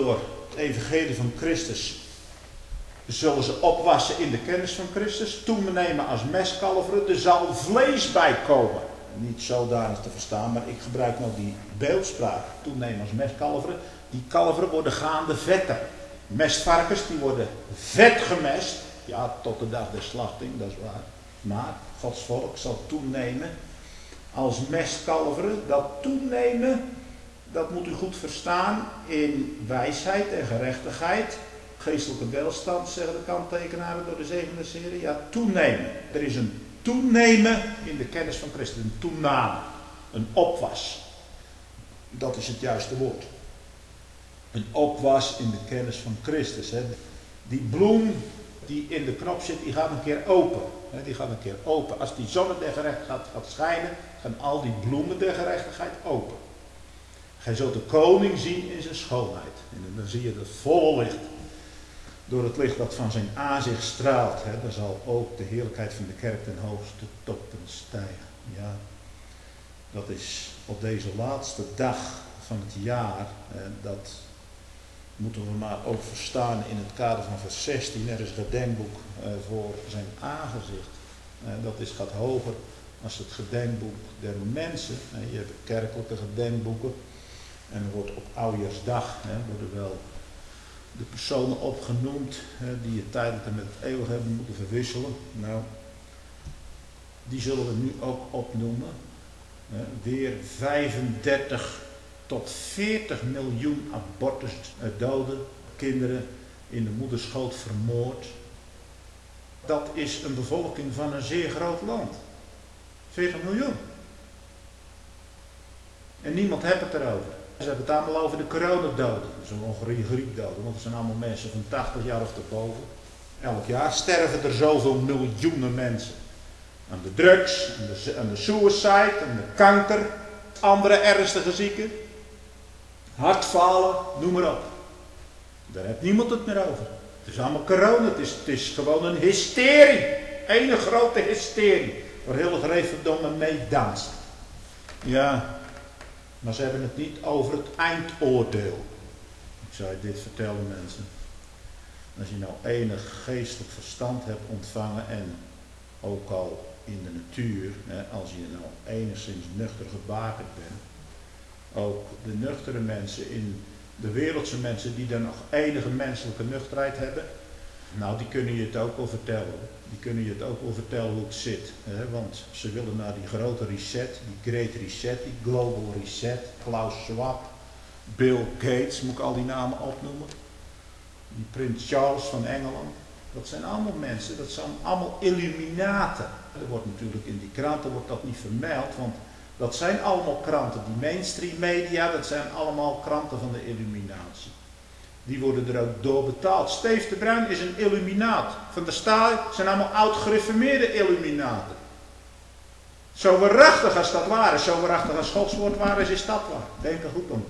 het evangelie van Christus zullen ze opwassen in de kennis van Christus, toenemen als mestkalveren, er zal vlees bij komen. Niet zodanig te verstaan, maar ik gebruik nou die beeldspraak, toenemen als mestkalveren. Die kalveren worden gaande vetter. Mestvarkens die worden vet gemest, ja, tot de dag der slachting, dat is waar. Maar Gods volk zal toenemen als mestkalveren. Dat toenemen, dat moet u goed verstaan in wijsheid en gerechtigheid. Geestelijke welstand, zeggen de kanttekenaren door de zegen des Heren. Ja, toenemen. Er is een toenemen in de kennis van Christus. Een toename. Een opwas. Dat is het juiste woord. Een opwas in de kennis van Christus. Hè. Die bloem die in de knop zit, die gaat een keer open. Hè. Die gaat een keer open. Als die zon der gerechtigheid gaat schijnen, gaan al die bloemen der gerechtigheid open. Gij zult de koning zien in zijn schoonheid. En dan zie je het volle licht. Door het licht dat van zijn aanzicht straalt, hè, dan zal ook de heerlijkheid van de kerk ten hoogste toppen stijgen. Ja, dat is op deze laatste dag van het jaar, hè, dat moeten we maar ook verstaan in het kader van vers zestien. Er is een gedenkboek eh, voor zijn aangezicht. Eh, dat is, gaat hoger als het gedenkboek der mensen. Eh, je hebt kerkelijke gedenkboeken en er wordt op oudejaarsdag, hè, worden wel de personen opgenoemd hè, die het tijdelijk en met het eeuwig hebben moeten verwisselen. Nou, die zullen we nu ook opnoemen. Hè, weer vijfendertig tot veertig miljoen abortus, eh, doden, kinderen in de moederschoot vermoord. Dat is een bevolking van een zeer groot land. veertig miljoen. En niemand heeft het erover. Ze hebben het allemaal over de coronadoden. Zo'n griepdoden, want het zijn allemaal mensen van tachtig jaar of erboven. Elk jaar sterven er zoveel miljoenen mensen. Aan de drugs, aan de, aan de suicide, aan de kanker, andere ernstige zieken. Hartfalen, noem maar op. Daar heeft niemand het meer over. Het is allemaal corona, het is, het is gewoon een hysterie. Een grote hysterie. Waar heel het verdomme mee danst. Ja. Maar ze hebben het niet over het eindoordeel. Ik zou je dit vertellen, mensen. Als je nou enig geestelijk verstand hebt ontvangen en ook al in de natuur, hè, als je nou enigszins nuchter gebakerd bent, ook de nuchtere mensen in de wereldse mensen die dan nog enige menselijke nuchterheid hebben, nou die kunnen je het ook wel vertellen. Die kunnen je het ook wel vertellen hoe het zit. Hè? Want ze willen naar die grote reset, die great reset, die global reset, Klaus Schwab, Bill Gates, moet ik al die namen opnoemen. Die prins Charles van Engeland. Dat zijn allemaal mensen, dat zijn allemaal illuminaten. Er wordt natuurlijk in die kranten wordt dat niet vermeld, want dat zijn allemaal kranten. Die mainstream media, dat zijn allemaal kranten van de illuminatie. Die worden er ook door betaald. Steve de Bruin is een illuminaat. Van der Staal zijn allemaal oud-gereformeerde illuminaten. Zo waarachtig als dat waar is, zo waarachtig als Gods woord waar is, is dat waar. Denk er goed om.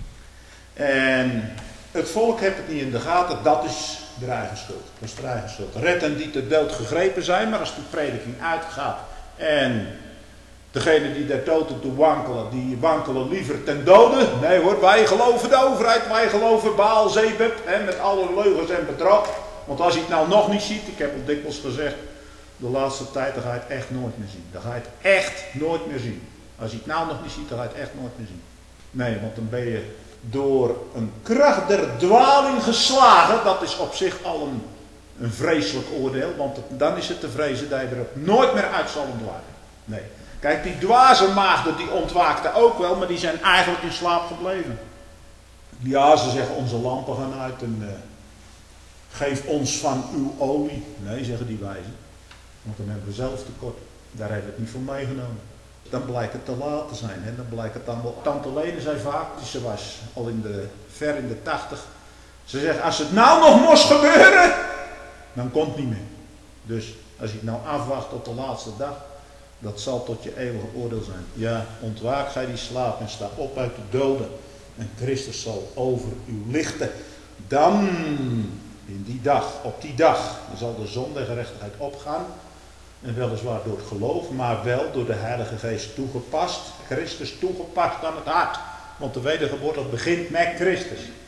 En het volk heeft het niet in de gaten, dat is de eigen schuld. Dat is de eigen schuld. Red en die ter dood gegrepen zijn, maar als die prediking uitgaat en degene die daar dood toe wankelen, die wankelen liever ten dode. Nee hoor, wij geloven de overheid, wij geloven Baal Zebub, hè, met alle leugens en bedrog. Want als je het nou nog niet ziet, ik heb al dikwijls gezegd, de laatste tijd, dan ga je het echt nooit meer zien. Dan ga je het echt nooit meer zien. Als je het nou nog niet ziet, dan ga je het echt nooit meer zien. Nee, want dan ben je door een kracht der dwaling geslagen. Dat is op zich al een, een vreselijk oordeel, want het, dan is het te vrezen dat je er ook nooit meer uit zal ontwaken. Nee. Kijk, die dwaze maagden die ontwaakten ook wel, maar die zijn eigenlijk in slaap gebleven. Ja, ze zeggen onze lampen gaan uit en uh, geef ons van uw olie. Nee, zeggen die wijzen. Want dan hebben we zelf tekort. Daar hebben we het niet voor meegenomen. Dan blijkt het te laat te zijn. Hè? Dan blijkt het allemaal. Tante Lene zei vaak, ze was al in de, ver in de tachtig. Ze zegt, als het nou nog moest gebeuren, dan komt het niet meer. Dus als je het nou afwacht tot de laatste dag, dat zal tot je eeuwige oordeel zijn. Ja, ontwaak gij die slaap en sta op uit de doden. En Christus zal over u lichten. Dan, in die dag, op die dag, dan zal de zon der gerechtigheid opgaan. En weliswaar door het geloof, maar wel door de Heilige Geest toegepast. Christus toegepast aan het hart. Want de wedergeboorte begint met Christus.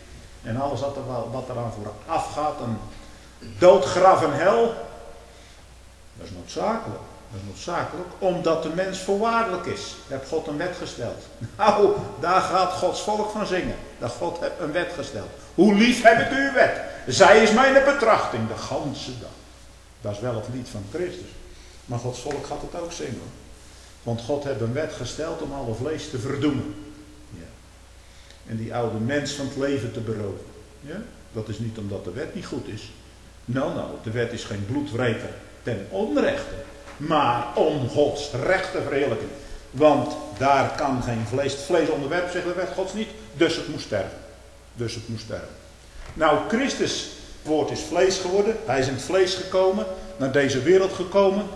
en alles wat, er, wat eraan vooraf gaat, een doodgraf en hel, dat is noodzakelijk. Dat is noodzakelijk, omdat de mens voorwaardelijk is. Heb God een wet gesteld. Nou, daar gaat Gods volk van zingen. Dat God heeft een wet gesteld. Hoe lief heb ik uw wet? Zij is mijn betrachting de ganse dag. Dat is wel het lied van Christus. Maar Gods volk gaat het ook zingen. Want God heeft een wet gesteld om alle vlees te verdoemen. Ja. En die oude mens van het leven te beroven. Ja? Dat is niet omdat de wet niet goed is. Nou, nou, de wet is geen bloedwreker ten onrechte. Maar om Gods recht te verheerlijken. Want daar kan geen vlees. Het vlees onderwerp, zegt de wet Gods niet. Dus het moest sterven. Dus het moest sterven. Nou, Christus woord is vlees geworden. Hij is in het vlees gekomen. Naar deze wereld gekomen.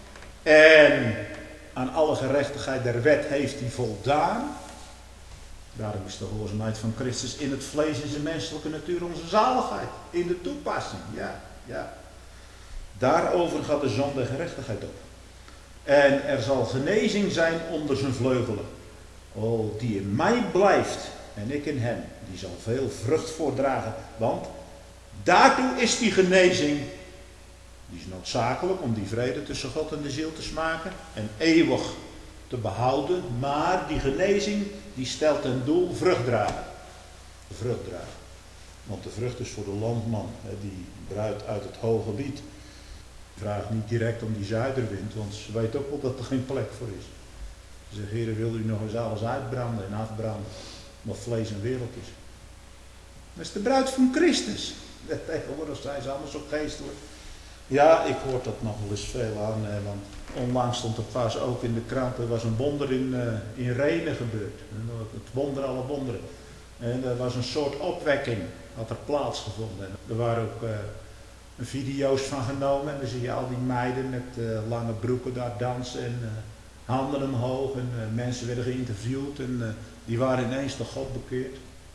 En aan alle gerechtigheid der wet heeft hij voldaan. Daarom is de gehoorzaamheid van Christus in het vlees, in zijn menselijke natuur, onze zaligheid. In de toepassing, ja, ja. Daarover gaat de zon der gerechtigheid op. En er zal genezing zijn onder zijn vleugelen. O, die in mij blijft en ik in hem, die zal veel vrucht voordragen. Want daartoe is die genezing, die is noodzakelijk om die vrede tussen God en de ziel te smaken en eeuwig te behouden. Maar die genezing, die stelt ten doel vrucht dragen. Vrucht dragen. Want de vrucht is voor de landman, die bruid uit het hoge gebied. Vraag niet direct om die zuiderwind, want ze weet ook wel dat er geen plek voor is. Ze zegt, Heer, wil u nog eens alles uitbranden en afbranden, wat vlees en wereld is. Dat is de bruid van Christus. Tegenwoordig zijn ze allemaal zo geestelijk. Ja, ik hoor dat nog wel eens veel aan, want onlangs stond er pas ook in de krant, er was een wonder in, uh, in Renen gebeurd. Het wonder alle wonderen. En er was een soort opwekking, had er plaatsgevonden. En er waren ook uh, video's van genomen en dan zie je al die meiden met uh, lange broeken daar dansen en uh, handen omhoog. En uh, mensen werden geïnterviewd en uh, die waren ineens tot God bekeerd.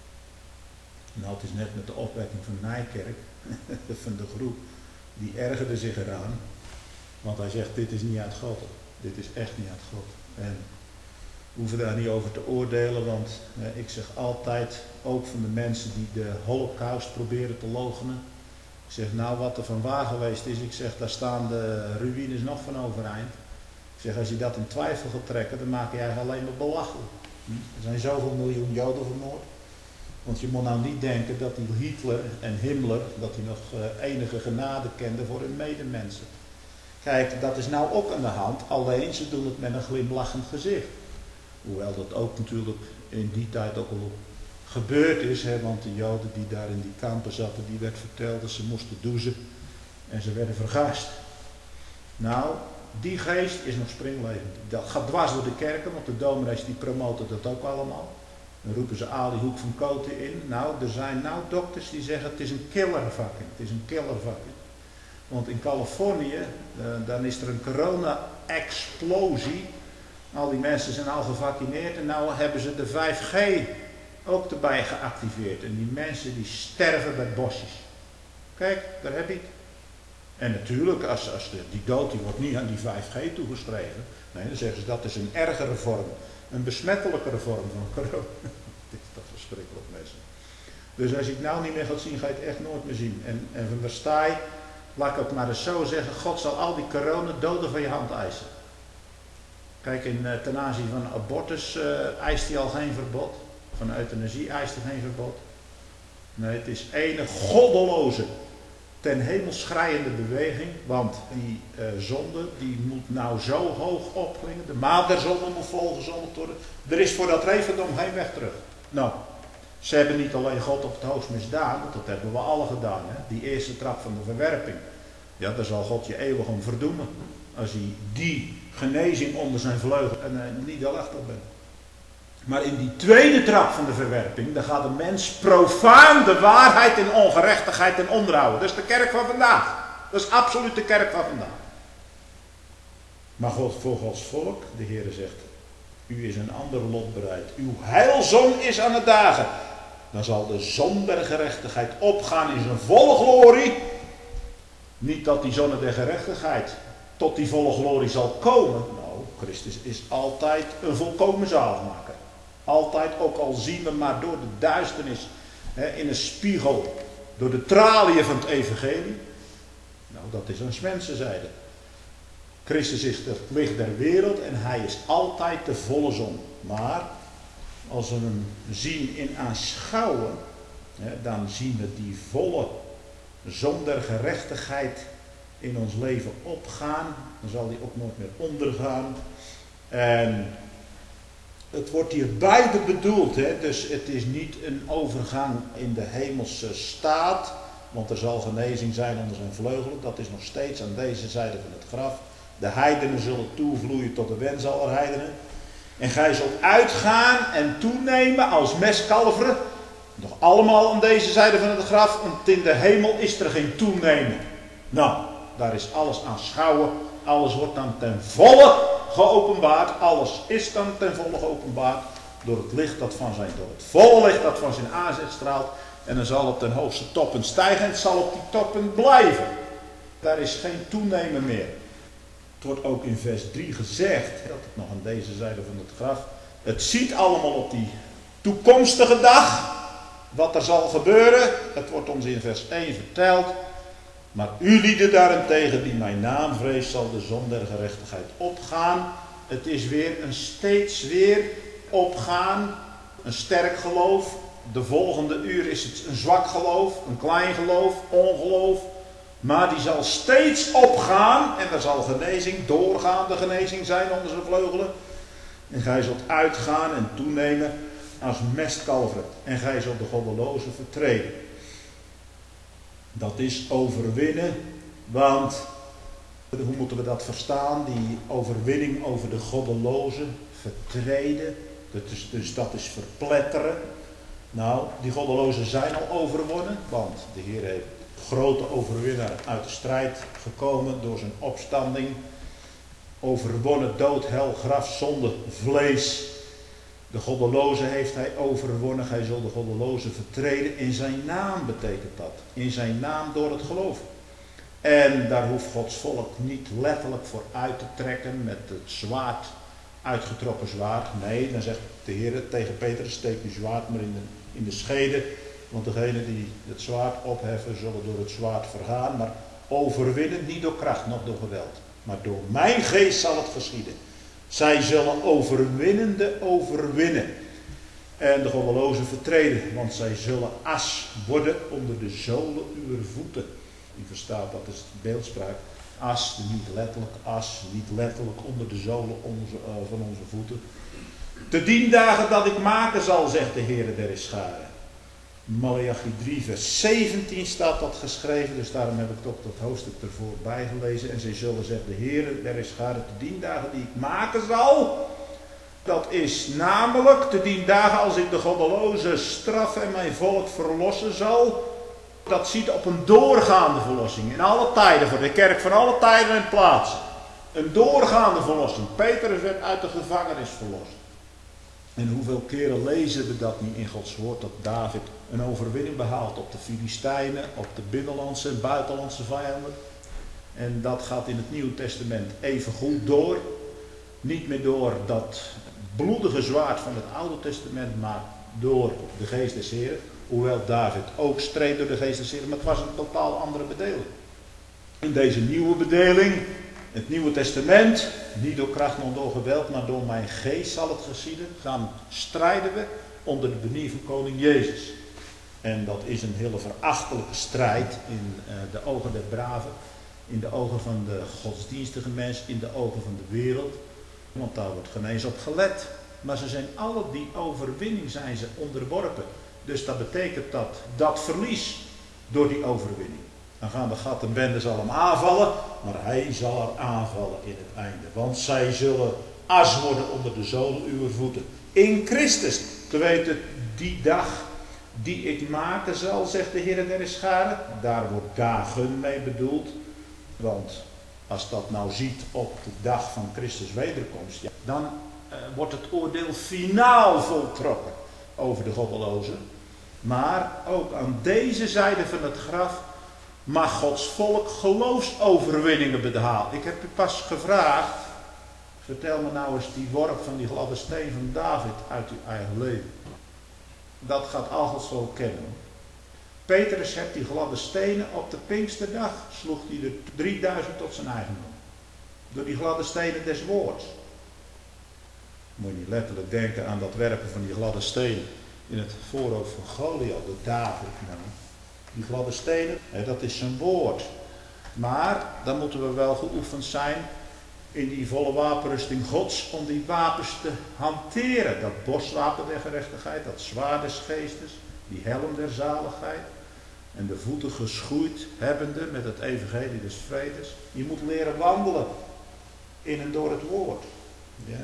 Nou, het is net met de opwekking van Nijkerk, van de groep, die ergerde zich eraan. Want hij zegt, dit is niet uit God. Dit is echt niet uit God. En we hoeven daar niet over te oordelen, want eh, ik zeg altijd, ook van de mensen die de Holocaust proberen te loochenen. Ik zeg, nou wat er van waar geweest is, ik zeg, daar staan de ruïnes nog van overeind. Ik zeg, als je dat in twijfel gaat trekken, dan maak je eigenlijk alleen maar belachelijk. Hm? Er zijn zoveel miljoen Joden vermoord. Want je moet nou niet denken dat die Hitler en Himmler, dat die nog uh, enige genade kenden voor hun medemensen. Kijk, dat is nou ook aan de hand, alleen ze doen het met een glimlachend gezicht. Hoewel dat ook natuurlijk in die tijd ook al gebeurd is, hè, want de Joden die daar in die kampen zaten, die werd verteld dat ze moesten douchen en ze werden vergast. Nou, die geest is nog springlevend. Dat gaat dwars door de kerken, want de dominees die promoten dat ook allemaal. Dan roepen ze Ali Hoek van Koten in. Nou, er zijn nou dokters die zeggen het is een killervakking. Het is een killervakking. Want in Californië, uh, dan is er een corona-explosie. Al die mensen zijn al gevaccineerd en nou hebben ze de vijf G ook erbij geactiveerd. En die mensen die sterven bij bosjes. Kijk, daar heb je het. En natuurlijk, als, als de, die dood die wordt niet aan die vijf G toegeschreven. Nee, dan zeggen ze dat is een ergere vorm. Een besmettelijkere vorm van corona. Dit is toch verschrikkelijk, mensen. Dus als je het nou niet meer gaat zien, ga je het echt nooit meer zien. En, en van Verstaai, laat ik ook maar eens zo zeggen, God zal al die corona doden van je hand eisen. Kijk, in, uh, ten aanzien van abortus uh, eist hij al geen verbod. Van euthanasie eist hij geen verbod. Nee, het is ene goddeloze, ten hemel schreiende beweging. Want die uh, zonde, die moet nou zo hoog opklinken. De maat der zonde moet volgezondigd worden. Er is voor dat referendum geen weg terug. Nou, ze hebben niet alleen God op het hoogst misdaan, want dat hebben we alle gedaan. Hè? Die eerste trap van de verwerping. Ja, daar zal God je eeuwig om verdoemen. Als hij die genezing onder zijn vleugel en uh, niet alachtig bent. Maar in die tweede trap van de verwerping, dan gaat de mens profaan de waarheid in ongerechtigheid en onderhouden. Dat is de kerk van vandaag. Dat is absoluut de kerk van vandaag. Maar God, voor Gods volk, de Heere zegt, u is een ander lot bereid. Uw heilzon is aan het dagen. Dan zal de zon der gerechtigheid opgaan in zijn volle glorie. Niet dat die zon der gerechtigheid tot die volle glorie zal komen. Nou, Christus is altijd een volkomen zaligmaker. Altijd, ook al zien we maar door de duisternis hè, in een spiegel door de traliën van het evangelie. Nou, dat is aan mensenzijde. Christus is het licht der wereld en hij is altijd de volle zon. Maar als we hem zien in aanschouwen, hè, dan zien we die volle zon der gerechtigheid in ons leven opgaan. Dan zal die ook nooit meer ondergaan. En het wordt hier beide bedoeld. Hè? Dus het is niet een overgang in de hemelse staat. Want er zal genezing zijn onder zijn vleugelen. Dat is nog steeds aan deze zijde van het graf. De heidenen zullen toevloeien tot de wens aller heidenen. En gij zult uitgaan en toenemen als mestkalveren. Nog allemaal aan deze zijde van het graf. Want in de hemel is er geen toenemen. Nou, daar is alles aanschouwen. Alles wordt dan ten volle geopenbaard. Alles is dan ten volle geopenbaard. Door het licht dat van zijn, door het volle licht dat van zijn aanzet straalt. En dan zal het ten hoogste toppen stijgen. En het zal op die toppen blijven. Daar is geen toenemen meer. Het wordt ook in vers drie gezegd. Dat het nog aan deze zijde van het graf. Het ziet allemaal op die toekomstige dag. Wat er zal gebeuren. Het wordt ons in vers één verteld. Maar u lieden daarentegen die mijn naam vreest, zal de zon der gerechtigheid opgaan. Het is weer een steeds weer opgaan. Een sterk geloof. De volgende uur is het een zwak geloof. Een klein geloof. Ongeloof. Maar die zal steeds opgaan. En er zal genezing, doorgaande genezing zijn onder zijn vleugelen. En gij zult uitgaan en toenemen als mestkalveren. En gij zult de goddelozen vertreden. Dat is overwinnen, want hoe moeten we dat verstaan? Die overwinning over de goddelozen, vertreden, dat is, dus dat is verpletteren. Nou, die goddelozen zijn al overwonnen, want de Heer heeft grote overwinnaar uit de strijd gekomen door zijn opstanding. Overwonnen dood, hel, graf, zonde, vlees. De goddelozen heeft hij overwonnen. Hij zal de goddelozen vertreden. In zijn naam betekent dat. In zijn naam door het geloof. En daar hoeft Gods volk niet letterlijk voor uit te trekken met het zwaard, uitgetrokken zwaard. Nee, dan zegt de Heer tegen Petrus, steek uw zwaard maar in de, in de schede. Want degenen die het zwaard opheffen zullen door het zwaard vergaan. Maar overwinnen niet door kracht, nog door geweld. Maar door mijn geest zal het geschieden. Zij zullen overwinnende overwinnen. En de goddelozen vertreden. Want zij zullen as worden onder de zolen uw voeten. U verstaat, dat is beeldspraak. As, niet letterlijk as. Niet letterlijk onder de zolen onze, uh, van onze voeten. Te dien dagen dat ik maken zal, zegt de Heere der Scharen. Maleachi drie vers zeventien staat dat geschreven. Dus daarom heb ik ook dat hoofdstuk ervoor bijgelezen. En zij zullen, zegt de Heere der Scharen, te dien dagen die ik maken zal. Dat is namelijk te dien dagen als ik de goddeloze straf en mijn volk verlossen zal. Dat ziet op een doorgaande verlossing. In alle tijden, voor de kerk van alle tijden en plaatsen. Een doorgaande verlossing. Petrus werd uit de gevangenis verlost. En hoeveel keren lezen we dat niet in Gods woord, dat David een overwinning behaalt op de Filistijnen, op de binnenlandse en buitenlandse vijanden. En dat gaat in het Nieuwe Testament even goed door. Niet meer door dat bloedige zwaard van het Oude Testament, maar door de geest des Heeren. Hoewel David ook streed door de geest des Heeren, maar het was een totaal andere bedeling. In deze nieuwe bedeling, het Nieuwe Testament, niet door kracht, nog door geweld, maar door mijn geest zal het geschieden. Gaan strijden we onder de benie van koning Jezus. En dat is een hele verachtelijke strijd in uh, de ogen der braven, in de ogen van de godsdienstige mens, in de ogen van de wereld. Want daar wordt geen eens op gelet. Maar ze zijn alle die overwinning zijn ze onderworpen. Dus dat betekent dat dat verlies door die overwinning. Dan gaan de gattenbenden zal hem aanvallen, maar hij zal er aanvallen in het einde. Want zij zullen as worden onder de zolen uw voeten. In Christus, te weten, die dag die ik maken zal, zegt de Heer der Scharen. Daar wordt dagen mee bedoeld. Want als dat nou ziet op de dag van Christus wederkomst, ja, dan uh, wordt het oordeel finaal voltrokken over de goddelozen. Maar ook aan deze zijde van het graf mag Gods volk geloofsoverwinningen behalen. Ik heb u pas gevraagd, vertel me nou eens die worp van die gladde steen van David uit uw eigen leven. Dat gaat Gods volk kennen. Petrus hebt die gladde stenen op de Pinksterdag, sloeg hij er drieduizend tot zijn eigendom. Door die gladde stenen des woords. Moet je niet letterlijk denken aan dat werpen van die gladde stenen in het voorhoofd van Goliath, door David. Nou, die gladde stenen, hè, dat is zijn woord. Maar dan moeten we wel geoefend zijn in die volle wapenrusting Gods om die wapens te hanteren. Dat borstwapen der gerechtigheid, dat zwaard des geestes, die helm der zaligheid. En de voeten geschoeid hebbende met het evangelie des vredes. Je moet leren wandelen in en door het woord. Ja.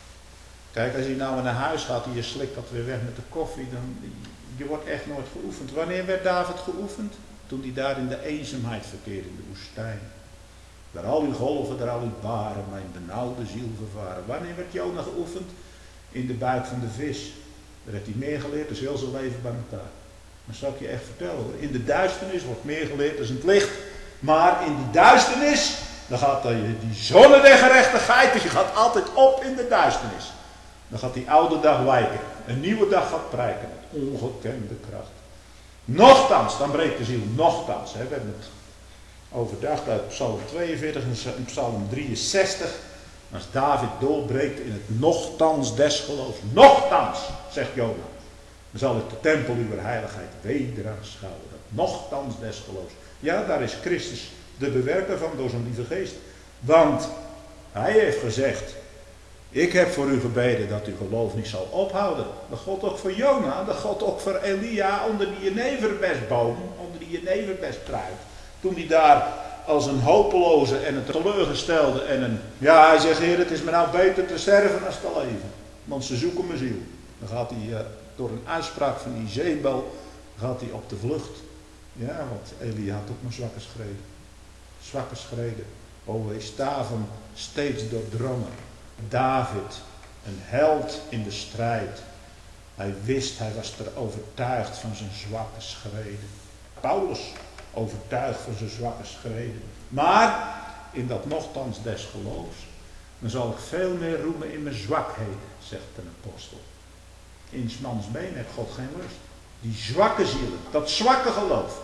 Kijk, als je nou naar huis gaat en je slikt dat weer weg met de koffie, dan je wordt echt nooit geoefend. Wanneer werd David geoefend? Toen hij daar in de eenzaamheid verkeerde, in de woestijn. Daar al uw golven, daar al uw baren, mijn benauwde ziel vervaren. Wanneer werd Jona geoefend? In de buik van de vis. Daar heeft hij meer geleerd, dus heel zijn leven bij elkaar. Dat zal ik je echt vertellen hoor. In de duisternis wordt meer geleerd dan in het licht. Maar in die duisternis, dan gaat die, die zonne der gerechtigheid, dus je gaat altijd op in de duisternis. Dan gaat die oude dag wijken. Een nieuwe dag gaat prijken. Met ongekende kracht. Nochtans, dan breekt de ziel. Nochtans. Hè, we hebben het overdacht uit Psalm tweeënveertig en Psalm drieënzestig. Als David doorbreekt in het nochtans des geloofs. Nochtans, zegt Jona. Dan zal ik de tempel uw heiligheid weder aanschouwen. Dat nochtans des geloofs. Ja, daar is Christus de bewerker van door zijn lieve geest. Want hij heeft gezegd: ik heb voor u gebeden dat uw geloof niet zal ophouden. Dat geldt ook voor Jona, dat geldt ook voor Elia onder die jeneverbesboom, onder die jeneverbesstruik. Toen hij daar als een hopeloze en een teleurgestelde en een... Ja, hij zegt: Heer, het is me nou beter te sterven dan te leven. Want ze zoeken mijn ziel. Dan gaat hij uh, door een uitspraak van Izebel, gaat hij op de vlucht. Ja, want Elia had ook maar zwakke schreden. Zwakke schreden. O, wees daarvan steeds doordrongen. David, een held in de strijd. Hij wist, hij was er overtuigd van zijn zwakke schreden. Paulus, overtuigd van zijn zwakke schreden. Maar, in dat nochtans des geloofs, dan zal ik veel meer roemen in mijn zwakheden, zegt een apostel. In 's mans been heeft God geen lust. Die zwakke zielen, dat zwakke geloof,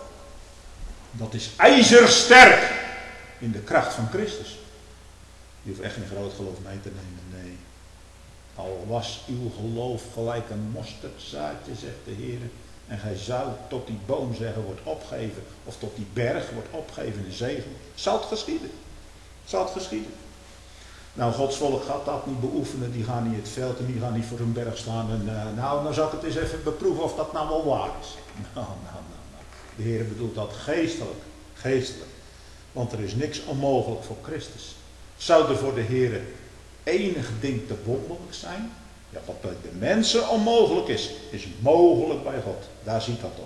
dat is ijzersterk in de kracht van Christus. Je hoeft echt geen groot geloof mee te nemen, nee. Al was uw geloof gelijk een mosterdzaadje, zegt de Heer, en gij zou tot die boom zeggen, wordt opgeven, of tot die berg wordt opgeven in zegen, zal het geschieden. Zal het geschieden. Nou, Gods volk gaat dat niet beoefenen, die gaan niet in het veld en die gaan niet voor een berg staan en uh, nou, dan zal ik het eens even beproeven of dat nou wel waar is. Nou, nou, nou, nou. De Heer bedoelt dat geestelijk, geestelijk. Want er is niks onmogelijk voor Christus. Zou er voor de Heer enig ding te wonderlijk zijn? Ja, wat bij de mensen onmogelijk is, is mogelijk bij God. Daar ziet dat op.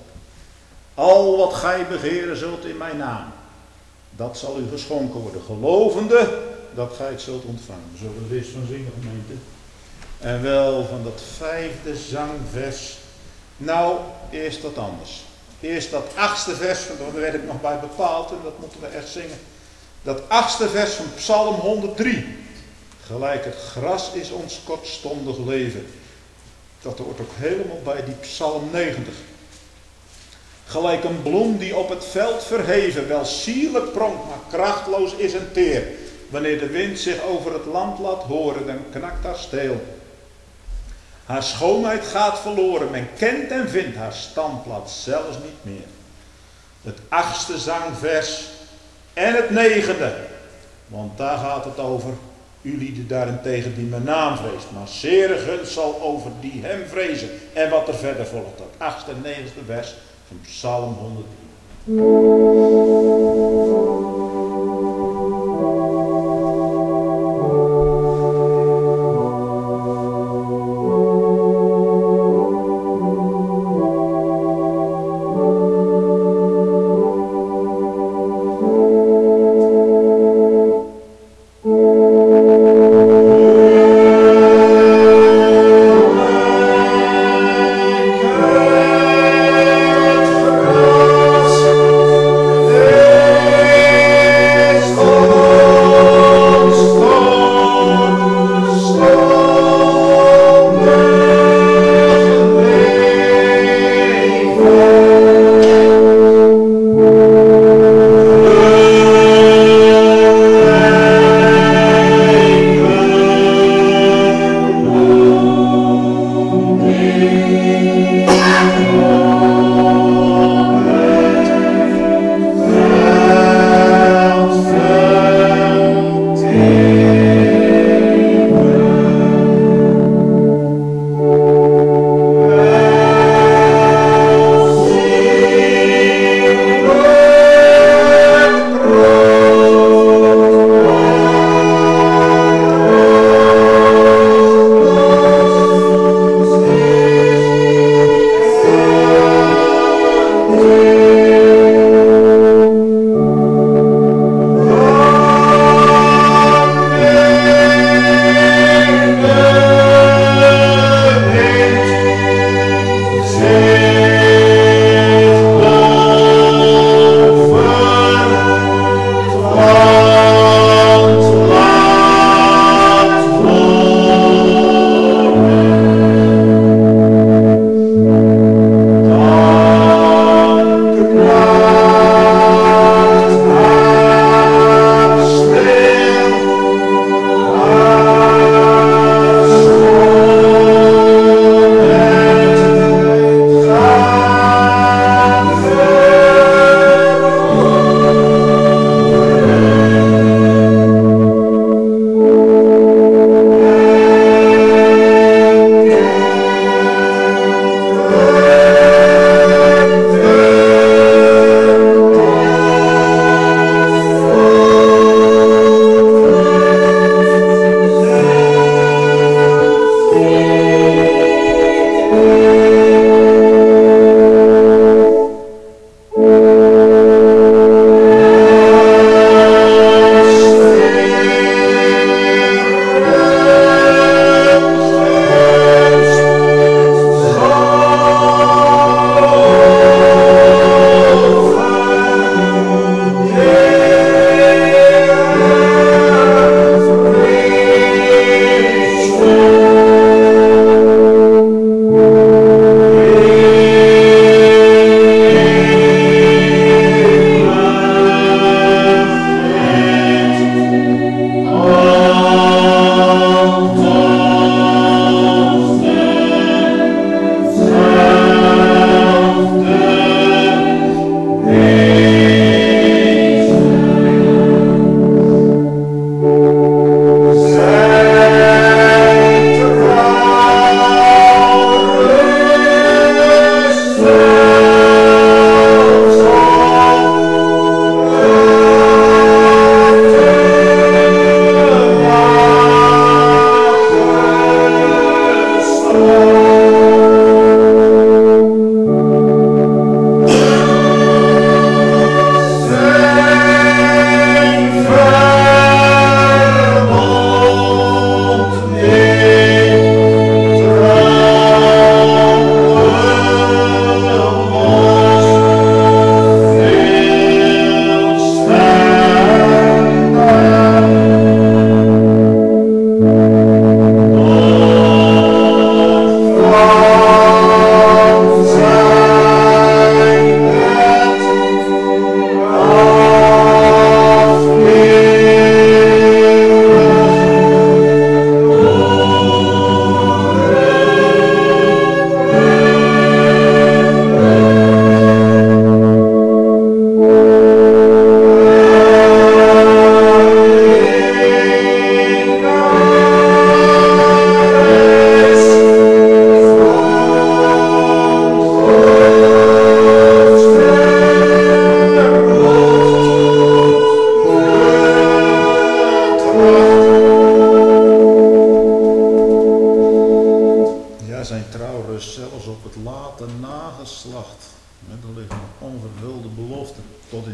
Al wat gij begeren zult in mijn naam, dat zal u geschonken worden. Gelovende dat gij het zult ontvangen. Zullen we er eens van zingen, gemeente? En wel van dat vijfde zangvers. Nou, eerst dat anders. Eerst dat achtste vers, want daar werd ik nog bij bepaald en dat moeten we echt zingen. Dat achtste vers van Psalm honderddrie. Gelijk het gras is ons kortstondig leven. Dat hoort ook helemaal bij die Psalm negentig. Gelijk een bloem die op het veld verheven, wel sierlijk pronkt, maar krachtloos is en teer. Wanneer de wind zich over het land laat horen, dan knakt haar steel. Haar schoonheid gaat verloren, men kent en vindt haar standplaats zelfs niet meer. Het achtste zangvers en het negende, want daar gaat het over. U lieden daarentegen die mijn naam vreest, maar zeer gunst zal over die hem vrezen. En wat er verder volgt, dat achtste en negende vers van Psalm honderdtien.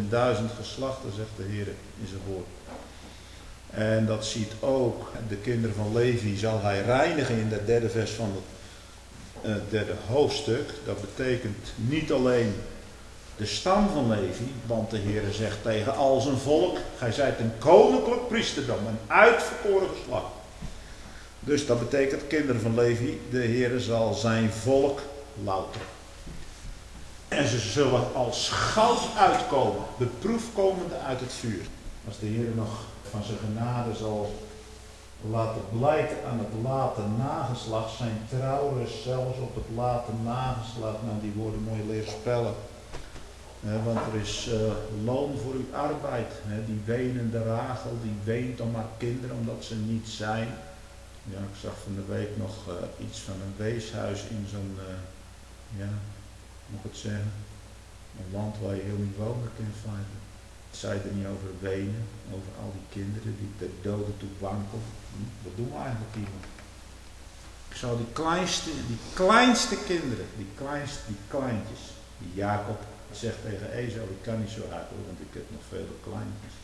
in duizend geslachten, zegt de Heer in zijn woord. En dat ziet ook, de kinderen van Levi zal hij reinigen in het derde vers van het uh, derde hoofdstuk. Dat betekent niet alleen de stam van Levi, want de Heer zegt tegen al zijn volk, gij zijt een koninklijk priesterdom, een uitverkoren geslacht. Dus dat betekent, kinderen van Levi, de Heer zal zijn volk louteren. En ze zullen als goud uitkomen, beproefd komende uit het vuur. Als de Heer nog van zijn genade zal laten blijken aan het late nageslacht, zijn trouwens zelfs op het late nageslacht, nou die woorden mooi leren spellen. Eh, want er is uh, loon voor uw arbeid. Eh, die wenende Rachel, die weent om haar kinderen omdat ze niet zijn. Ja, ik zag van de week nog uh, iets van een weeshuis in zo'n, uh, ja, moet ik het zeggen, een land waar je heel niet wonen kan in feite. Het zei er niet over wenen, over al die kinderen die ter dode toe wankelen. Hm, wat doen we eigenlijk hier? Ik zou die kleinste, die kleinste kinderen, die kleinste, die kleintjes, die Jacob zegt tegen Esau, ik kan niet zo hard hoor, want ik heb nog vele kleintjes.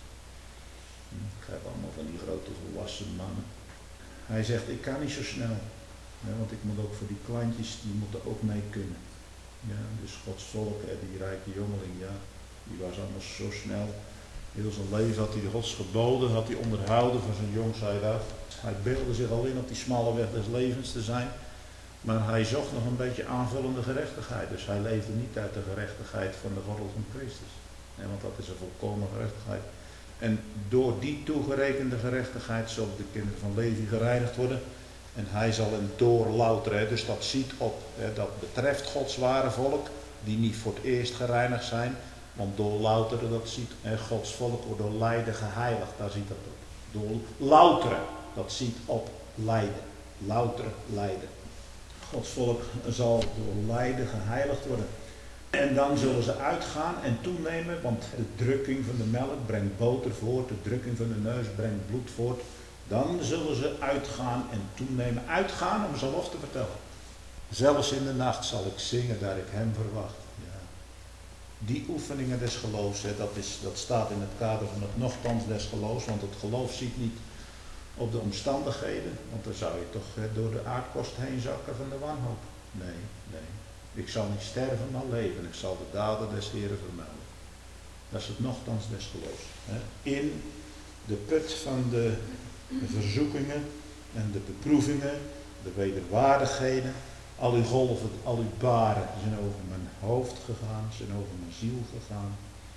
Hm, ik heb allemaal van die grote volwassen mannen. Hij zegt, ik kan niet zo snel, ja, want ik moet ook voor die kleintjes, die moeten ook mee kunnen. Ja, dus Gods volk, hè, die rijke jongeling, ja, die was allemaal zo snel. Heel zijn leven had hij de Gods geboden, had hij onderhouden van zijn jongsheid af. Hij beelde zich al in op die smalle weg des levens te zijn. Maar hij zocht nog een beetje aanvullende gerechtigheid. Dus hij leefde niet uit de gerechtigheid van de gordel van Christus. Ja, want dat is een volkomen gerechtigheid. En door die toegerekende gerechtigheid zullen de kinderen van Levi gereinigd worden. En hij zal hen doorlouteren. Dus dat ziet op, hè, dat betreft Gods ware volk, die niet voor het eerst gereinigd zijn. Want doorlouteren, dat ziet, hè, Gods volk wordt door lijden geheiligd. Daar ziet dat op. Doorlouteren, dat ziet op lijden. Louteren, lijden. Gods volk zal door lijden geheiligd worden. En dan zullen ze uitgaan en toenemen, want de drukking van de melk brengt boter voort, de drukking van de neus brengt bloed voort. Dan zullen ze uitgaan en toenemen. Uitgaan om zijn lof te vertellen. Zelfs in de nacht zal ik zingen daar ik hem verwacht. Ja. Die oefeningen des geloofs, hè, dat, is, dat staat in het kader van het nochtans des geloofs, want het geloof ziet niet op de omstandigheden, want dan zou je toch hè, door de aardkorst heen zakken van de wanhoop. Nee, nee. Ik zal niet sterven, maar leven. Ik zal de daden des Heren vermelden. Dat is het nochtans des geloofs. Hè. In de put van de verzoekingen en de beproevingen, de wederwaardigheden, al uw golven, al uw baren zijn over mijn hoofd gegaan, zijn over mijn ziel gegaan.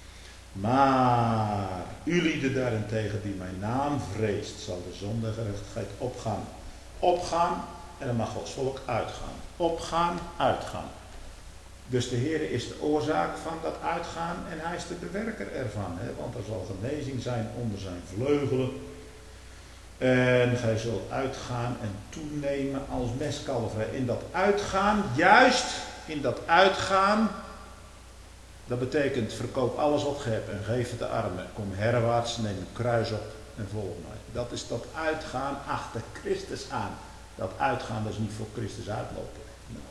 Maar u lieden daarentegen die mijn naam vreest, zal de zon der gerechtigheid opgaan. Opgaan en dan mag Gods volk uitgaan. Opgaan, uitgaan. Dus de Heer is de oorzaak van dat uitgaan en hij is de bewerker ervan. Hè? Want er zal genezing zijn onder zijn vleugelen. En gij zult uitgaan en toenemen als mestkalver. In dat uitgaan, juist in dat uitgaan, dat betekent verkoop alles wat ge hebt en geef het de armen. Kom herwaarts, neem een kruis op en volg mij. Dat is dat uitgaan achter Christus aan. Dat uitgaan, dat is niet voor Christus uitlopen. Nou,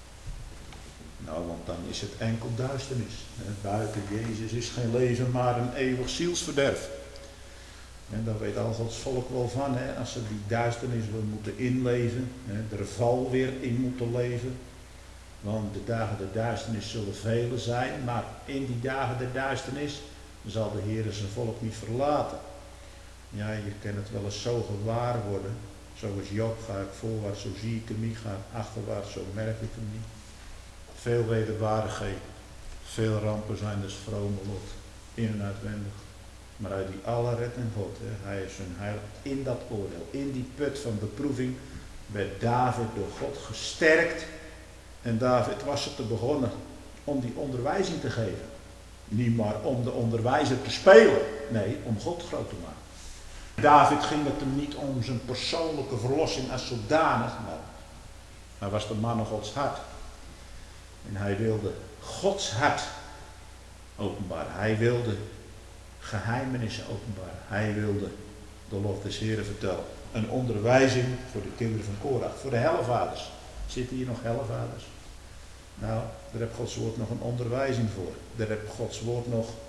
nou want dan is het enkel duisternis. Buiten Jezus is geen leven, maar een eeuwig zielsverderf. En daar weet al Gods volk wel van, hè, als ze die duisternis weer moeten inleven, hè, er val weer in moeten leven. Want de dagen der duisternis zullen vele zijn, maar in die dagen der duisternis zal de Heer zijn volk niet verlaten. Ja, je kan het wel eens zo gewaar worden. Zoals Job ga ik voorwaarts, zo zie ik hem niet, ga ik achterwaarts, zo merk ik hem niet. Veel wederwaardigheden, veel rampen zijn dus vrome lot, in en uitwendig. Maar uit die alle redt en God, hè, hij is zijn heilig in dat oordeel, in die put van beproeving, werd David door God gesterkt. En David was er te begonnen om die onderwijzing te geven. Niet maar om de onderwijzer te spelen, nee, om God groot te maken. David ging het hem niet om zijn persoonlijke verlossing als zodanig, maar hij was de man van Gods hart. En hij wilde Gods hart openbaren. Hij wilde geheimenissen openbaren. Hij wilde de lof des Heren vertellen. Een onderwijzing voor de kinderen van Korach, voor de helvaders. Zitten hier nog helvaders? Nou, daar heb Gods woord nog een onderwijzing voor. Daar heb Gods woord nog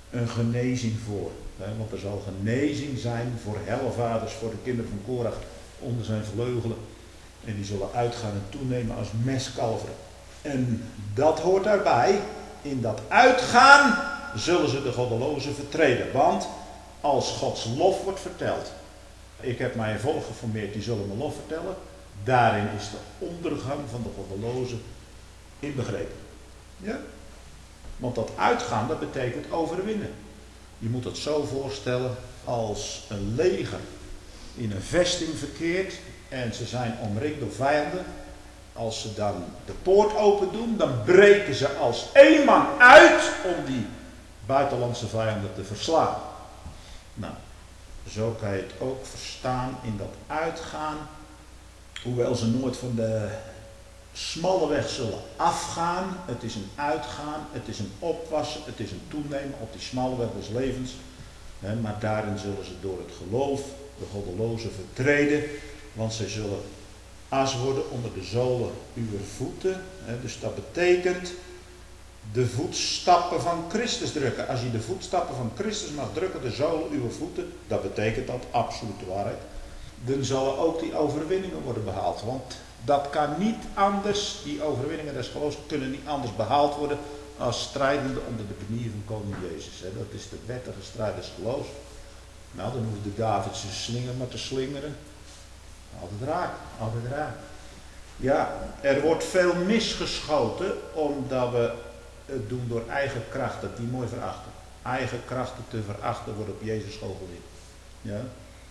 een genezing voor. Hè? Want er zal genezing zijn voor helvaders, voor de kinderen van Korach onder zijn vleugelen. En die zullen uitgaan en toenemen als meskalveren. En dat hoort daarbij. In dat uitgaan zullen ze de goddelozen vertreden. Want als Gods lof wordt verteld. Ik heb mij een volk geformeerd, die zullen mijn lof vertellen. Daarin is de ondergang van de goddelozen inbegrepen. Ja? Want dat uitgaan, dat betekent overwinnen. Je moet het zo voorstellen als een leger in een vesting verkeert. En ze zijn omringd door vijanden. Als ze dan de poort open doen, dan breken ze als één man uit om die buitenlandse vijanden te verslaan. Nou, zo kan je het ook verstaan in dat uitgaan. Hoewel ze nooit van de smalle weg zullen afgaan. Het is een uitgaan, het is een opwassen, het is een toenemen op die smalle weg des levens. Maar daarin zullen ze door het geloof de goddelozen vertreden. Want zij zullen as worden onder de zolen uw voeten. Dus dat betekent de voetstappen van Christus drukken. Als je de voetstappen van Christus mag drukken, de zolen uw voeten, dat betekent dat absolute waarheid. Dan zullen ook die overwinningen worden behaald. Want dat kan niet anders, die overwinningen des geloofs kunnen niet anders behaald worden als strijdende onder de benier van koning Jezus. Dat is de wettige strijd des geloofs. Nou, dan hoeft de David zijn slinger maar te slingeren. Altijd raak, altijd raak. Ja, er wordt veel misgeschoten omdat we het doen door eigen krachten, die mooi verachten. Eigen krachten te verachten wordt op Jezus school geleerd. Ja?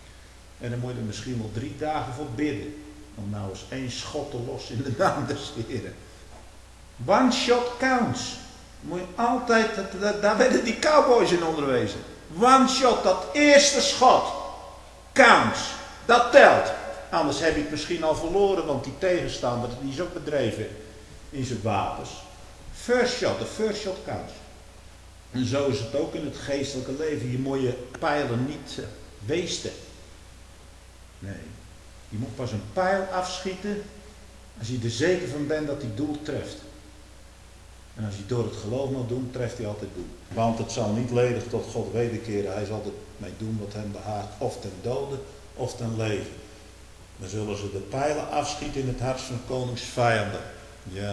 En dan moet je er misschien wel drie dagen voor bidden. Om nou eens één schot te lossen in de naam des Heren. One shot counts. Moet je altijd, dat, daar werden die cowboys in onderwezen. One shot, dat eerste schot. Counts. Dat telt. Anders heb je het misschien al verloren, want die tegenstander die is ook bedreven in zijn wapens. First shot, de first shot counts. En zo is het ook in het geestelijke leven. Je moet je pijlen niet uh, weesten. Nee. Je moet pas een pijl afschieten als je er zeker van bent dat hij doel treft. En als je door het geloof mag doen, treft hij altijd doel. Want het zal niet ledig tot God wederkeren. Hij zal er mee doen wat hem behaagt. Of ten dode, of ten leven. Dan zullen ze de pijlen afschieten in het hart van konings vijanden. Ja.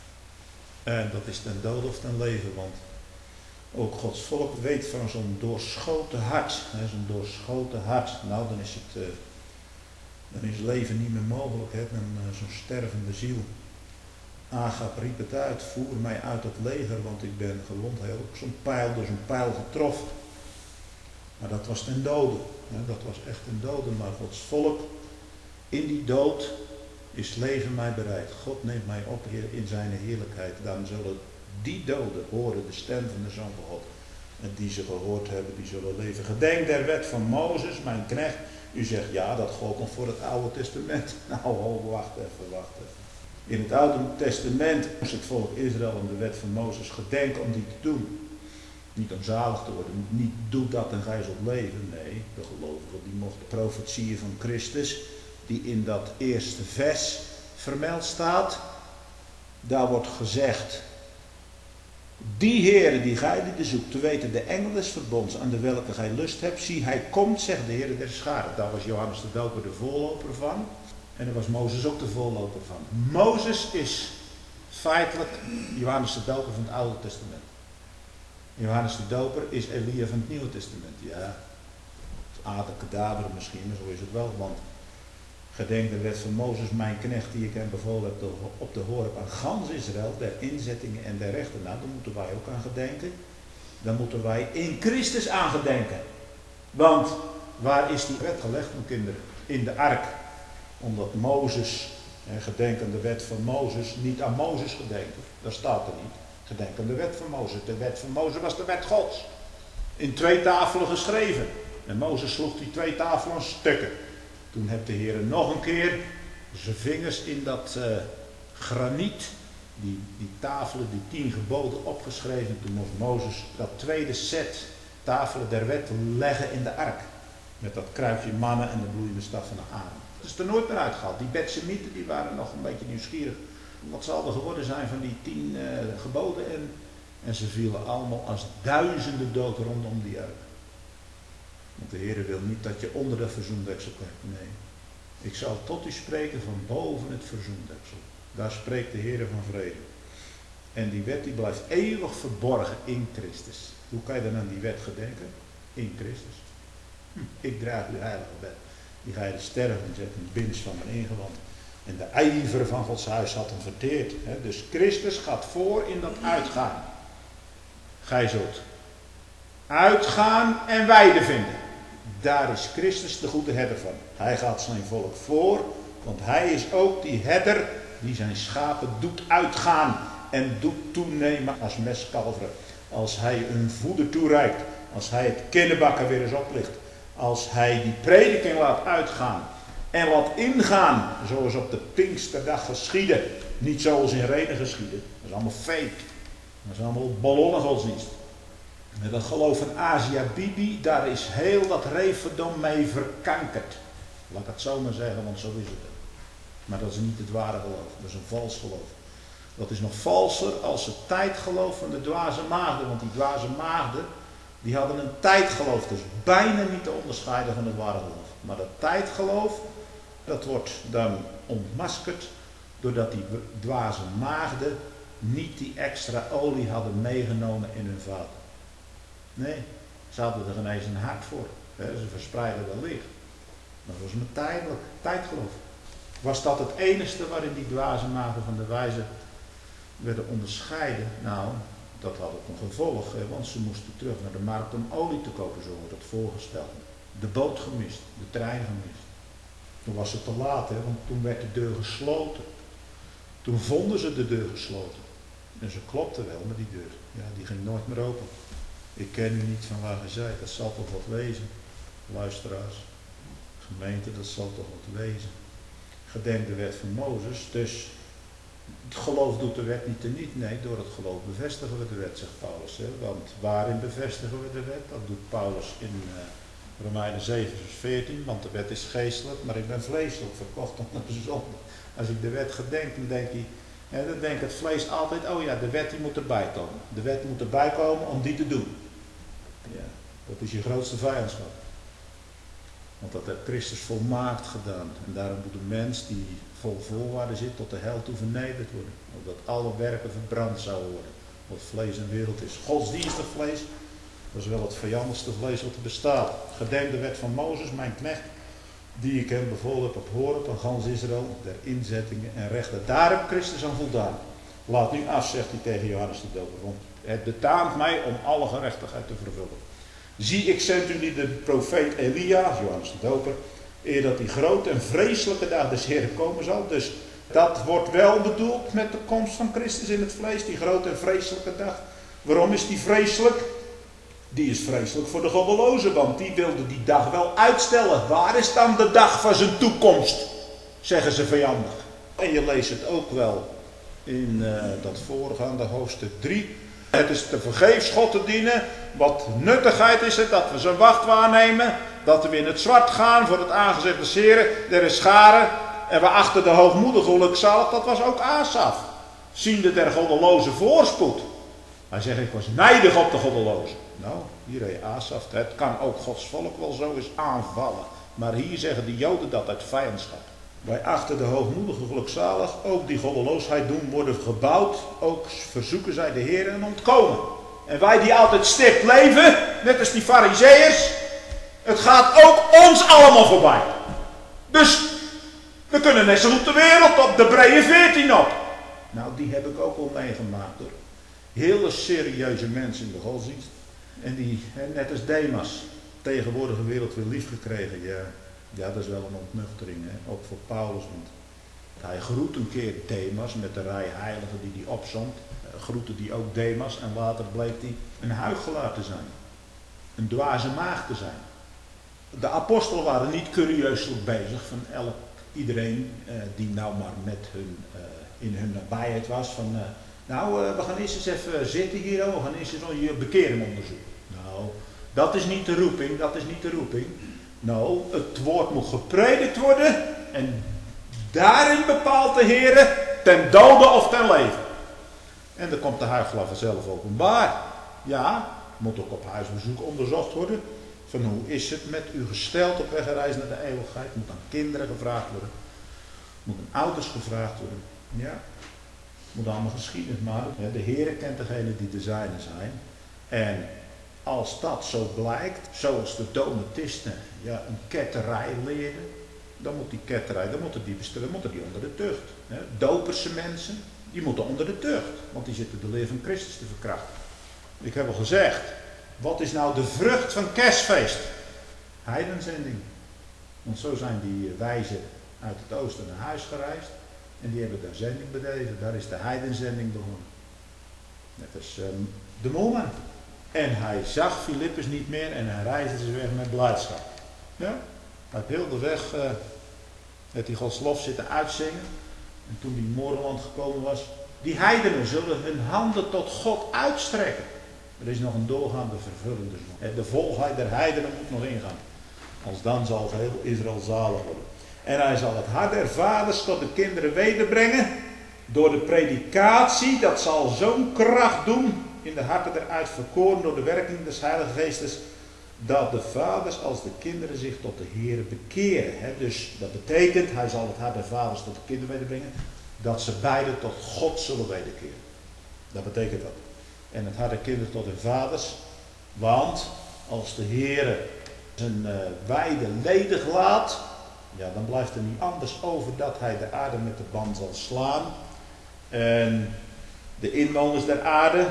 En dat is ten dode of ten leven. Want ook Gods volk weet van zo'n doorschoten hart. Zo'n doorschoten hart. Nou, dan is het... Uh, Dan is leven niet meer mogelijk, hè? Dan uh, zo'n stervende ziel. Agab riep het uit, voer mij uit het leger, want ik ben gewond. Hij had ook zo'n pijl, door zo'n pijl getroffen. Maar dat was ten dode. Hè? Dat was echt ten dode, maar Gods volk, in die dood is leven mij bereid. God neemt mij op, Heer, in zijn heerlijkheid. Dan zullen die doden horen de stem van de Zoon van God. En die ze gehoord hebben, die zullen leven. Gedenk der wet van Mozes, mijn knecht. U zegt, ja, dat gold nog voor het Oude Testament. Nou, oh, wacht even, wacht even. In het Oude Testament moest het volk Israël om de wet van Mozes gedenken om die te doen. Niet om zalig te worden, niet doe dat en ga je zult leven. Nee, de gelovigen die mochten profetieën van Christus, die in dat eerste vers vermeld staat. Daar wordt gezegd, die Heere die gij die zoekt, te weten de engel des verbonds aan de welke gij lust hebt, zie hij komt, zegt de Heere der scharen. Daar was Johannes de Doper de voorloper van. En daar was Mozes ook de voorloper van. Mozes is feitelijk Johannes de Doper van het Oude Testament. Johannes de Doper is Elia van het Nieuwe Testament. Ja, Ader Kadaver misschien, maar zo is het wel. Want gedenk de wet van Mozes, mijn knecht, die ik hem bevolen heb op de Horeb aan gans Israël, der inzettingen en der rechten. Nou, daar moeten wij ook aan gedenken. Dan moeten wij in Christus aan gedenken. Want waar is die wet gelegd, mijn kinderen? In de ark. Omdat Mozes, gedenk aan de wet van Mozes, niet aan Mozes gedenken. Dat staat er niet. Gedenk aan de wet van Mozes. De wet van Mozes was de wet Gods. In twee tafelen geschreven. En Mozes sloeg die twee tafelen stukken. Toen heeft de Heer nog een keer zijn vingers in dat uh, graniet, die, die tafelen, die tien geboden opgeschreven. Toen moest Mozes dat tweede set tafelen der wet leggen in de ark. Met dat kruikje mannen en de bloeiende staf van de Aaron. Dat is er nooit meer uitgehaald. Die Betsemieten die waren nog een beetje nieuwsgierig. Wat zal er geworden zijn van die tien uh, geboden? En En ze vielen allemaal als duizenden dood rondom die ark. Want de Heer wil niet dat je onder de verzoendeksel kijkt. Nee. Ik zal tot u spreken van boven het verzoendeksel. Daar spreekt de Heer van vrede. En die wet die blijft eeuwig verborgen in Christus. Hoe kan je dan aan die wet gedenken? In Christus. Hm, ik draag uw heilige wet. Die ga je de sterven zetten in het binnenste van mijn ingewand. En de ijver van Gods huis had hem verteerd. Hè? Dus Christus gaat voor in dat uitgaan. Gij zult uitgaan en weide vinden. Daar is Christus de goede herder van. Hij gaat zijn volk voor, want hij is ook die herder die zijn schapen doet uitgaan en doet toenemen als mestkalveren. Als hij hun voeder toereikt, als hij het kinderbakken weer eens oplicht, als hij die prediking laat uitgaan en laat ingaan, zoals op de Pinksterdag geschiedde, niet zoals in Reden geschiedde. Dat is allemaal fake. Dat is allemaal ballonnengodsdienst. Met dat geloof van Asia Bibi, daar is heel dat Referdom mee verkankerd. Laat ik het zo maar zeggen, want zo is het. Maar dat is niet het ware geloof, dat is een vals geloof. Dat is nog valser als het tijdgeloof van de dwaze maagden. Want die dwaze maagden, die hadden een tijdgeloof. Dus bijna niet te onderscheiden van het ware geloof. Maar dat tijdgeloof, dat wordt dan ontmaskerd doordat die dwaze maagden niet die extra olie hadden meegenomen in hun vaten. Nee, ze hadden er geen eens een hart voor. Ze verspreiden wel licht. Maar dat was een tijdelijk tijdgeloof. Was dat het enige waarin die dwaze maagden van de wijze werden onderscheiden? Nou, dat had ook een gevolg, want ze moesten terug naar de markt om olie te kopen, zo wordt het voorgesteld. De boot gemist, de trein gemist. Toen was het te laat, hè, want toen werd de deur gesloten. Toen vonden ze de deur gesloten. En ze klopten wel, maar die deur, ja, die ging nooit meer open. Ik ken u niet van waar gij zijt, dat zal toch wat wezen. Luisteraars, gemeente, dat zal toch wat wezen. Gedenk de wet van Mozes, dus het geloof doet de wet niet teniet. Nee, door het geloof bevestigen we de wet, zegt Paulus. Hè? Want waarin bevestigen we de wet? Dat doet Paulus in uh, Romeinen zeven vers veertien. Want de wet is geestelijk, maar ik ben vleeselijk, verkocht onder de zonde. Als ik de wet gedenk, dan denk ik, hè, dan denkt het vlees altijd, oh ja, de wet die moet erbij komen. De wet moet erbij komen om die te doen. Ja, dat is je grootste vijandschap. Want dat heeft Christus volmaakt gedaan. En daarom moet een mens die vol voorwaarden zit tot de hel toe vernederd worden. Opdat alle werken verbrand zouden worden. Wat vlees en wereld is. Godsdienstig vlees, dat is wel het vijandigste vlees wat er bestaat. Gedenk de wet van Mozes, mijn knecht, die ik hem bevolen heb op Horeb aan gans Israël, der inzettingen en rechten. Daar heb Christus aan voldaan. Laat nu af, zegt hij tegen Johannes de Doper, want het betaamt mij om alle gerechtigheid te vervullen. Zie, ik zend u niet de profeet Elia, Johannes de Doper, eer dat die grote en vreselijke dag des Heeren komen zal. Dus dat wordt wel bedoeld met de komst van Christus in het vlees, die grote en vreselijke dag. Waarom is die vreselijk? Die is vreselijk voor de goddelozen, want die wilde die dag wel uitstellen. Waar is dan de dag van zijn toekomst? Zeggen ze vijandig. En je leest het ook wel in uh, dat voorgaande hoofdstuk drie. Het is te vergeefs God te dienen. Wat nuttigheid is het dat we zijn wacht waarnemen. Dat we in het zwart gaan voor het aangezicht des Heren. Er is scharen. En we achter de hoogmoedige gelukzalig. Dat was ook Asaf. Ziende der goddeloze voorspoed. Hij zegt, ik was nijdig op de goddeloze. Nou, hier heet Asaf. Het kan ook Gods volk wel zo eens aanvallen. Maar hier zeggen de Joden dat uit vijandschap. Wij achter de hoogmoedige gelukzalig, ook die goddeloosheid doen worden gebouwd. Ook verzoeken zij de Heer en ontkomen. En wij die altijd stipt leven, net als die farizeeërs. Het gaat ook ons allemaal voorbij. Dus we kunnen net zo goed de wereld op, de brede veertien op. Nou, die heb ik ook wel meegemaakt hoor. Hele serieuze mensen in de godsdienst. En die, net als Demas, tegenwoordige wereld weer lief gekregen. Ja, ja, dat is wel een ontnuchtering, hè? Ook voor Paulus. Want hij groet een keer Demas met de rij heiligen die hij opzond. Groette die ook Demas en later bleek hij een huichelaar te zijn. Een dwaze maagd te zijn. De apostelen waren niet curieuselijk bezig van elk, iedereen uh, die nou maar met hun, uh, in hun nabijheid was. Van, uh, nou, uh, we gaan eerst eens even zitten hier, we gaan eerst eens je bekering onderzoeken. Nou, dat is niet de roeping, dat is niet de roeping. Nou, het woord moet gepredikt worden en daarin bepaalt de Heer ten dode of ten leven. En dan komt de huichelaar vanzelf openbaar. Ja, moet ook op huisbezoek onderzocht worden. Van hoe is het met u gesteld op wegreis naar de eeuwigheid? Moet aan kinderen gevraagd worden. Moet aan ouders gevraagd worden. Ja, moet allemaal geschiedenis maken. De Heer kent degene die de zijnen zijn. En als dat zo blijkt, zoals de Donatisten ja, een ketterij leerden, dan moet die ketterij, dan moeten die, dan moeten die onder de tucht. Doperse mensen, die moeten onder de tucht. Want die zitten de leer van Christus te verkrachten. Ik heb al gezegd, wat is nou de vrucht van kerstfeest? Heidenzending. Want zo zijn die wijzen uit het oosten naar huis gereisd. En die hebben daar zending bedreven. Daar is de heidenzending begonnen. Net als um, de moelman. En hij zag Filippus niet meer en hij reisde ze weg met blijdschap. Ja? Hij heeft heel de weg uh, heeft hij Gods lof zitten uitzingen. En toen die in Moorland gekomen was. Die heidenen zullen hun handen tot God uitstrekken. Er is nog een doorgaande vervullende zon. De volheid der heidenen moet nog ingaan. Als dan zal heel Israël zalig worden. En hij zal het hart der vaders tot de kinderen wederbrengen. Door de predikatie, dat zal zo'n kracht doen in de harten der uitverkoren door de werking des Heilige Geestes. Dat de vaders als de kinderen zich tot de Heere bekeren. He, dus dat betekent, hij zal het hart der vaders tot de kinderen wederbrengen. Dat ze beide tot God zullen wederkeren. Dat betekent dat. En het hart der kinderen tot hun vaders. Want als de Heere zijn uh, weide ledig laat. Ja, dan blijft er niet anders over dat hij de aarde met de ban zal slaan. En de inwoners der aarde.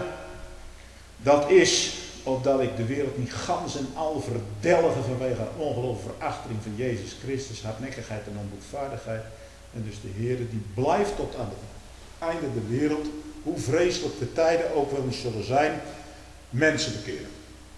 Dat is opdat ik de wereld niet gans en al verdelgen vanwege een ongelooflijke verachting van Jezus Christus, hardnekkigheid en onboedvaardigheid. En dus de Heer die blijft tot aan het einde der wereld, hoe vreselijk de tijden ook wel eens zullen zijn, mensen bekeren.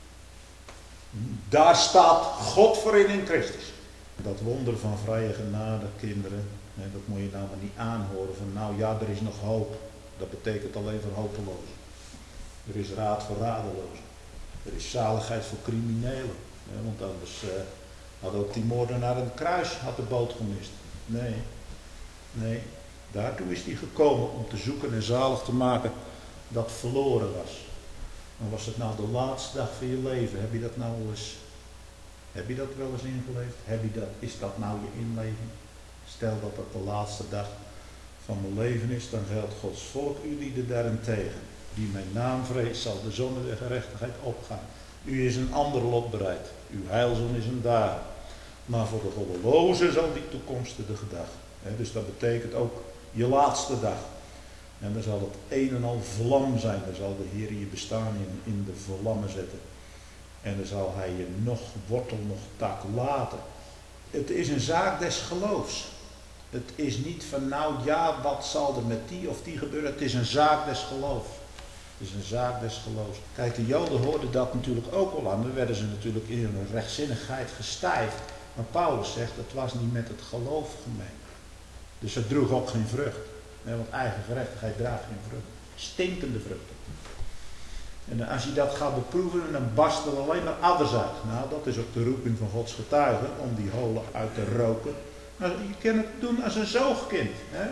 Daar staat God voor in in Christus. Dat wonder van vrije genade, kinderen, dat moet je nou maar niet aanhoren van nou ja, er is nog hoop. Dat betekent alleen voor hopelozen. Er is raad voor radelozen. Er is zaligheid voor criminelen. Ja, want anders uh, had ook die moordenaar aan het kruis had de boot gemist. Nee, nee. Daartoe is hij gekomen om te zoeken en zalig te maken dat verloren was. En was het nou de laatste dag van je leven? Heb je dat nou eens, heb je dat wel eens ingeleefd? Heb je dat, is dat nou je inleving? Stel dat dat de laatste dag van mijn leven is, dan geldt Gods volk u lieden daarentegen. Die mijn naam vreest, zal de zon der gerechtigheid opgaan. U is een ander lot bereid. Uw heilzon is een daar. Maar voor de goddelozen zal die toekomstige dag. He, dus dat betekent ook je laatste dag. En dan zal het een en al vlam zijn. Dan zal de Heer je bestaan in, in de vlammen zetten. En dan zal hij je nog wortel, nog tak laten. Het is een zaak des geloofs. Het is niet van nou ja, wat zal er met die of die gebeuren. Het is een zaak des geloofs. Het is een zaak des geloofs. Kijk, de Joden hoorden dat natuurlijk ook al aan. Dan werden ze natuurlijk in hun rechtzinnigheid gestijfd. Maar Paulus zegt, het was niet met het geloof gemeen. Dus het droeg ook geen vrucht. Want eigen gerechtigheid draagt geen vrucht. Stinkende vruchten. En als je dat gaat beproeven, dan barst er alleen maar adders uit. Nou, dat is ook de roeping van Gods getuigen, om die holen uit te roken. Nou, je kan het doen als een zoogkind. Hè?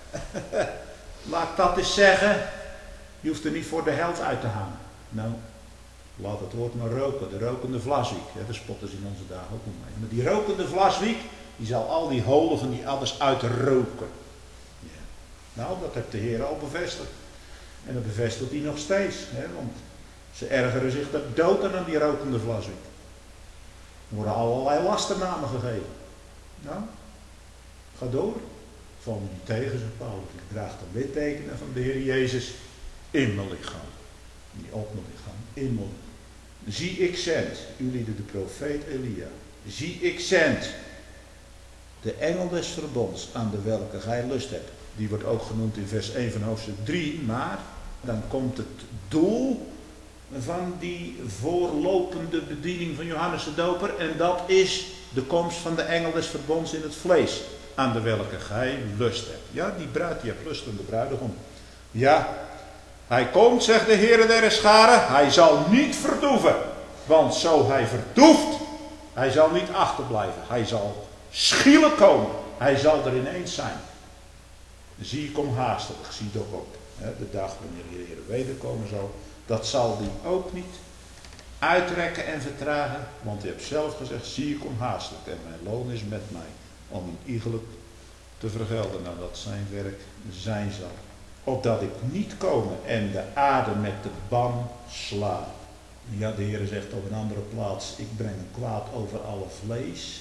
Laat ik dat eens zeggen. Je hoeft er niet voor de helft uit te hangen. Nou, laat het woord maar roken. De rokende vlaswiek. De spotters in onze dagen ook nog mee. Maar die rokende vlaswiek, die zal al die holen van die adders uitroken. Ja. Nou, dat heeft de Heer al bevestigd. En dat bevestigt hij nog steeds. Hè? Want ze ergeren zich de dood aan die rokende vlaswiek. Er worden allerlei lasternamen gegeven. Nou, ga door. Val me niet tegen, zegt Paulus. Ik draag de littekenen van de Heer Jezus in mijn lichaam. Niet op mijn lichaam, in mijn lichaam. Zie ik zend, u lieden de profeet Elia. Zie ik zend de engel des verbonds aan de welke gij lust hebt. Die wordt ook genoemd in vers één van hoofdstuk drie. Maar dan komt het doel van die voorlopende bediening van Johannes de Doper. En dat is de komst van de engel des verbonds in het vlees. Aan de welke gij lust hebt. Ja, die bruid die heeft lust aan de bruidegom. Ja, hij komt, zegt de Heere der Scharen. Hij zal niet verdoeven. Want zo hij verdoeft, hij zal niet achterblijven. Hij zal schielijk komen. Hij zal er ineens zijn. Zie, ik kom haastig, zie toch op. de dag wanneer de Heer wederkomen zal, dat zal die ook niet uitrekken en vertragen, want hij heeft zelf gezegd, zie ik kom haastelijk en mijn loon is met mij, om een iegelijk te vergelden nadat zijn werk zijn zal. Opdat ik niet komen en de aarde met de ban sla. Ja, de Heer zegt op een andere plaats, ik breng een kwaad over alle vlees.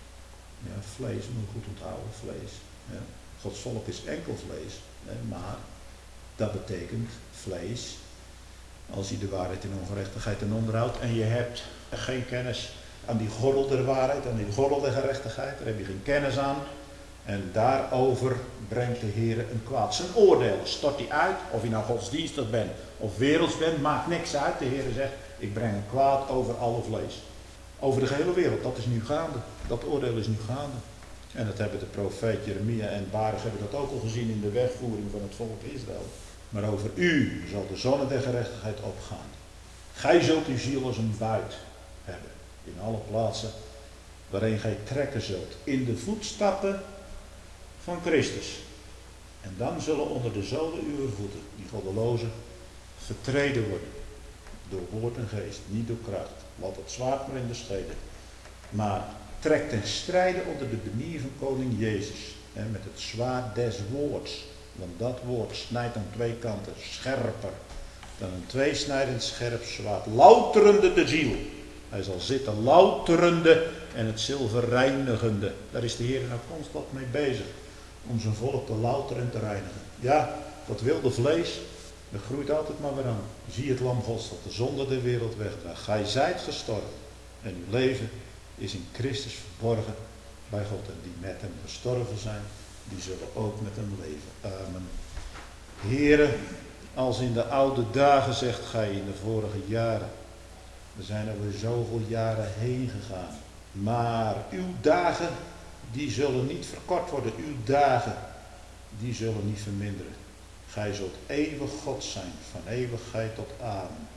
Ja, vlees, moet je goed onthouden, vlees. Ja. Gods volk is enkel vlees, maar dat betekent vlees. Als je de waarheid en ongerechtigheid ten onderhoudt en je hebt geen kennis aan die gordel der waarheid, aan die gordel der gerechtigheid, daar heb je geen kennis aan. En daarover brengt de Heer een kwaad. Zijn oordeel stort hij uit, of je nou godsdienstig bent of werelds bent, maakt niks uit. De Heer zegt, ik breng een kwaad over alle vlees. Over de gehele wereld, dat is nu gaande. Dat oordeel is nu gaande. En dat hebben de profeet Jeremia en Baruch hebben dat ook al gezien in de wegvoering van het volk Israël. Maar over u zal de zonne der gerechtigheid opgaan. Gij zult uw ziel als een buit hebben. In alle plaatsen waarin gij trekken zult. In de voetstappen van Christus. En dan zullen onder de zolen uw voeten, die goddelozen, vertreden worden. Door woord en geest, niet door kracht. Laat het zwaard maar in de scheden. Maar trek ten strijde onder de benier van koning Jezus. Hè, met het zwaard des woords. Want dat woord snijdt aan twee kanten scherper dan een tweesnijdend scherp zwaard. Louterende de ziel. Hij zal zitten louterende en het zilver reinigende. Daar is de Heer nou constant mee bezig. Om zijn volk te louteren en te reinigen. Ja, dat wilde vlees, dat groeit altijd maar weer aan. Zie het lam Gods dat de zonde der wereld wegdraagt. Gij zijt gestorven en uw leven is in Christus verborgen bij God. En die met hem gestorven zijn, die zullen ook met hem leven. Amen. Heere, als in de oude dagen, zegt gij in de vorige jaren. We zijn over zoveel jaren heen gegaan. Maar uw dagen, die zullen niet verkort worden. Uw dagen, die zullen niet verminderen. Gij zult eeuwig God zijn, van eeuwigheid tot amen.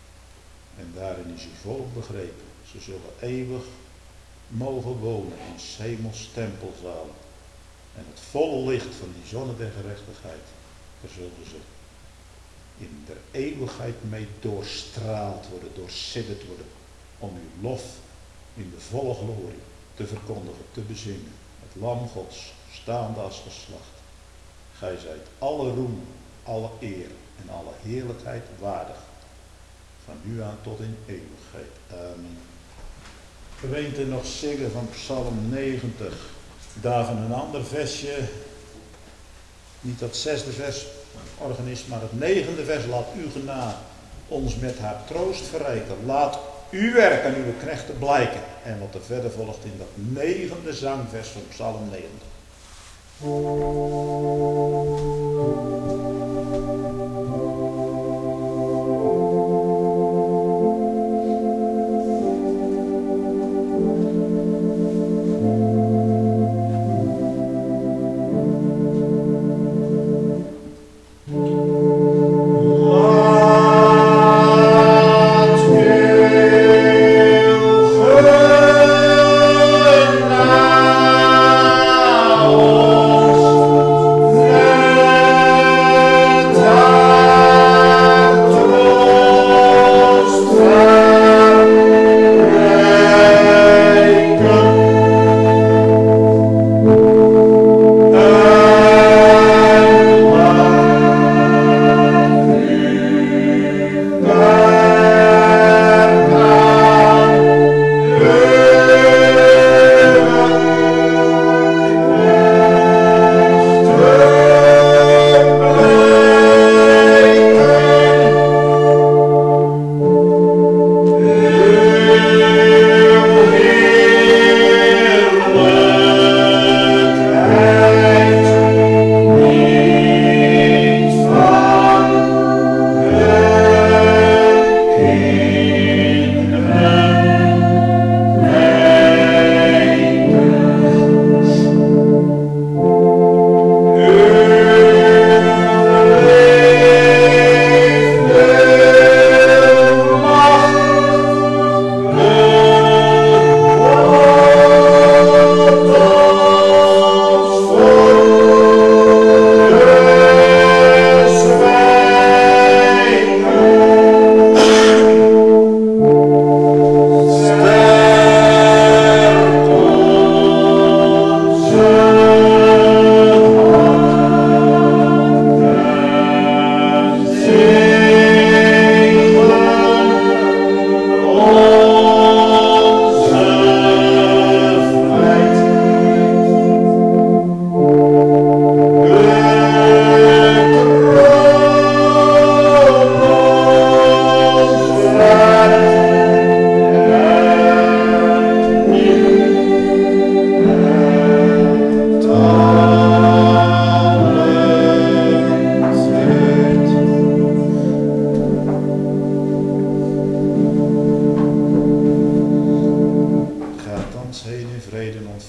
En daarin is uw volk begrepen. Ze zullen eeuwig mogen wonen in 's hemels tempelzalen. En het volle licht van die zonne der gerechtigheid, daar zullen ze in der eeuwigheid mee doorstraald worden, doorsidderd worden, om uw lof in de volle glorie te verkondigen, te bezingen. Het lam Gods, staande als geslacht. Gij zijt alle roem, alle eer en alle heerlijkheid waardig. Van nu aan tot in eeuwigheid. Amen. Gemeente, nog zingen van Psalm negentig. Daarvan een ander versje. Niet dat zesde vers, organist, maar het negende vers. Laat uw genade ons met haar troost verrijken. Laat uw werk aan uw knechten blijken. En wat er verder volgt in dat negende zangvers van Psalm negentig. Oh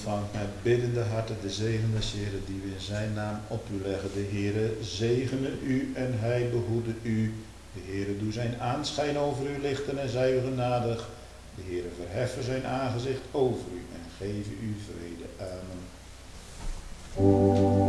ontvangt met biddende harten de zegen des Heren die we in zijn naam op u leggen. De Heere zegene u en hij behoede u. De Heere doe zijn aanschijn over u lichten en zij u genadig. De Heere verheffen zijn aangezicht over u en geven u vrede. Amen.